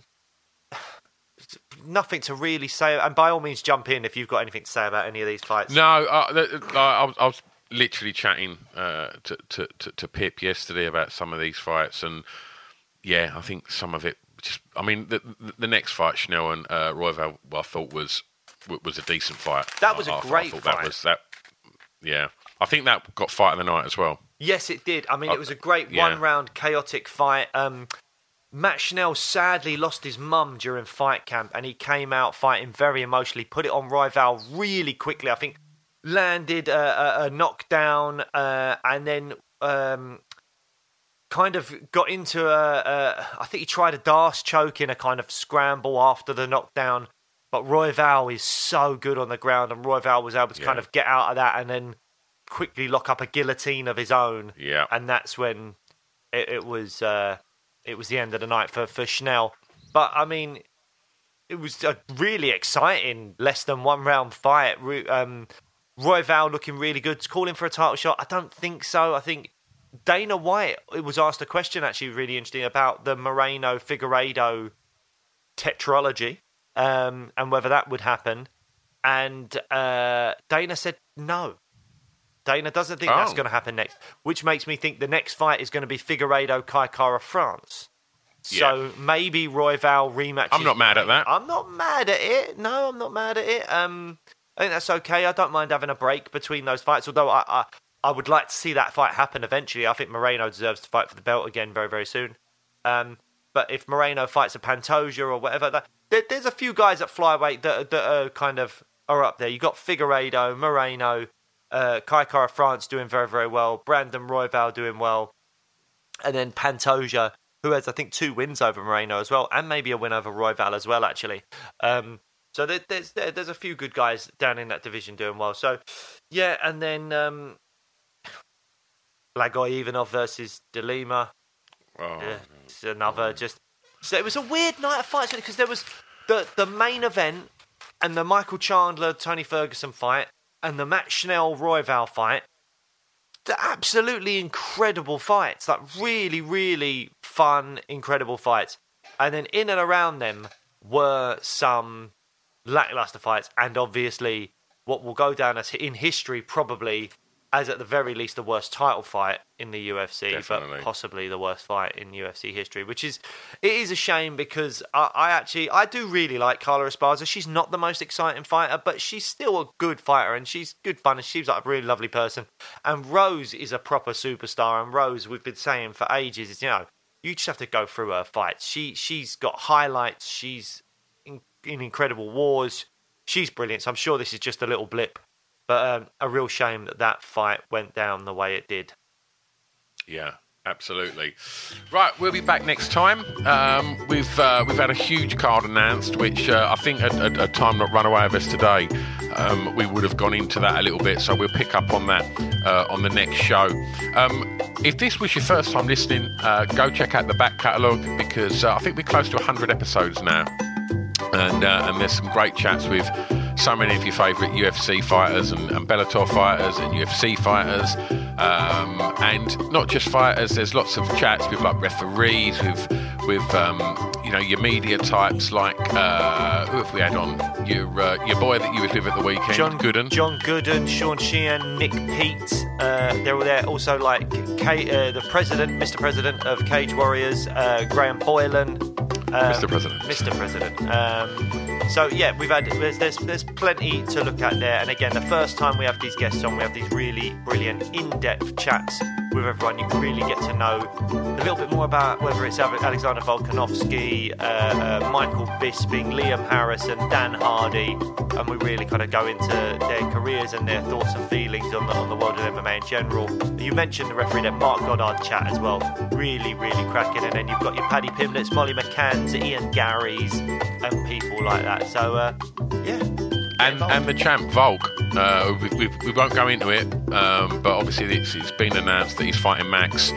nothing to really say. And by all means, jump in if you've got anything to say about any of these fights. No, uh, I, was, I was literally chatting uh, to, to, to, to Pip yesterday about some of these fights, and yeah, I think some of it just. I mean, the the next fight, Schnell and uh, Royval, I thought was was a decent fight. That was a I, great I thought fight. That was that. Yeah, I think that got fight of the night as well. Yes, it did. I mean, I, it was a great yeah. one-round chaotic fight. Um, Matt Schnell sadly lost his mum during fight camp, and he came out fighting very emotionally. Put it on Royval really quickly. I think landed a, a, a knockdown, uh, and then. Um, kind of got into a, a... I think he tried a Darce choke in a kind of scramble after the knockdown. But Royval is so good on the ground, and Royval was able to yeah. kind of get out of that and then quickly lock up a guillotine of his own. Yeah. And that's when it, it was uh, it was the end of the night for, for Schnell. But, I mean, it was a really exciting less than one round fight. Um, Royval looking really good. Calling for a title shot? I don't think so. I think... Dana White it was asked a question, actually, really interesting, about the Moreno-Figueiredo tetralogy um, and whether that would happen. And uh, Dana said no. Dana doesn't think oh. that's going to happen next, which makes me think the next fight is going to be Figueiredo-Kai Kara France. So yeah. maybe Royval rematches. I'm not mad at that. I'm not mad at it. No, I'm not mad at it. Um, I think that's okay. I don't mind having a break between those fights, although I, I, I would like to see that fight happen eventually. I think Moreno deserves to fight for the belt again very, very soon. Um, but if Moreno fights a Pantoja or whatever, that, there, there's a few guys at flyweight that, that are kind of are up there. You've got Figueiredo, Moreno, uh, Kai Kara France doing very, very well, Brandon Royval doing well, and then Pantoja, who has, I think, two wins over Moreno as well, and maybe a win over Royval as well, actually. Um, so there, there's there, there's a few good guys down in that division doing well. So, yeah, and then um, Blagoy Ivanov versus De Lima. Oh, yeah, it's another just... So it was a weird night of fights because there was the, the main event and the Michael Chandler, Tony Ferguson fight and the Matt Schnell, Royval fight. They're absolutely incredible fights, like really, really fun, incredible fights. And then in and around them were some lackluster fights, and obviously what will go down as in history probably as at the very least the worst title fight in the U F C, Definitely. But possibly the worst fight in U F C history, which is, it is a shame because I, I actually, I do really like Carla Esparza. She's not the most exciting fighter, but she's still a good fighter and she's good fun and she's like a really lovely person. And Rose is a proper superstar, and Rose, we've been saying for ages, is, you know, you just have to go through her fights. She, she's got highlights, she's in, in incredible wars, she's brilliant, so I'm sure this is just a little blip. But um, a real shame that that fight went down the way it did. Yeah, absolutely. Right, we'll be back next time. Um, we've uh, we've had a huge card announced, which uh, I think at a time not run away with us today, um, we would have gone into that a little bit. So we'll pick up on that uh, on the next show. Um, if this was your first time listening, uh, go check out the back catalogue because uh, I think we're close to one hundred episodes now, and uh, and there's some great chats with so many of your favourite U F C fighters and, and Bellator fighters and U F C fighters, um, and not just fighters. There's lots of chats with like referees, with with um, you know, your media types like uh, who have we had on? Your uh, your boy that you was with at the weekend, John Gooden, John Gooden, Sean Sheehan, Nick Peet. Uh, they were there. Also like K, uh, the president, Mister President of Cage Warriors, uh, Graham Boylan. Um, Mister President. Mister President. Um, so yeah, we've had there's, there's there's plenty to look at there. And again, the first time we have these guests on, we have these really brilliant, in-depth chats with everyone. You can really get to know a little bit more about whether it's Alexander Volkanovski, uh, uh, Michael Bisping, Liam Harris, and Dan Hardy, and we really kind of go into their careers and their thoughts and feelings on the on the world of M M A in general. You mentioned the referee there, Mark Goddard chat as well. Really, really cracking. And then you've got your Paddy Pimblets, Molly McCanns, Ian Garys, and people like that. So, uh, yeah. And, and the champ Volk, uh, we, we, we won't go into it, um, but obviously it's, it's been announced that he's fighting Max.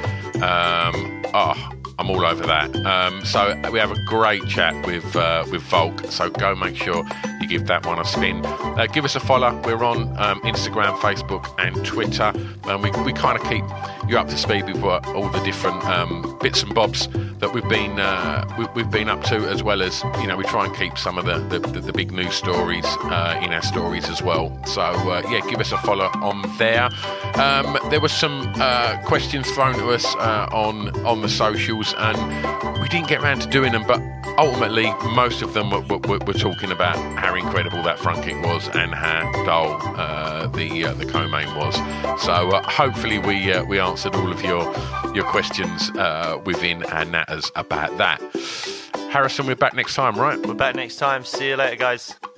Um, oh, I'm all over that. Um, so we have a great chat with uh, with Volk. So go make sure you give that one a spin. Uh, give us a follow. We're on um, Instagram, Facebook, and Twitter, and we we kind of keep you up to speed with what, all the different um, bits and bobs that we've been uh, we, we've been up to, as well as, you know, we try and keep some of the the, the, the big news stories uh, in our stories as well. So uh, yeah, give us a follow on there. Um, there were some uh, questions thrown to us uh, on on the socials, and we didn't get around to doing them, but ultimately most of them were, were, were talking about how incredible that front kick was and how dull uh, the uh, the co-main was. So uh, hopefully we uh, we answered all of your your questions uh, within our natters about that. Harrison, we're back next time, right? We're back next time. See you later, guys.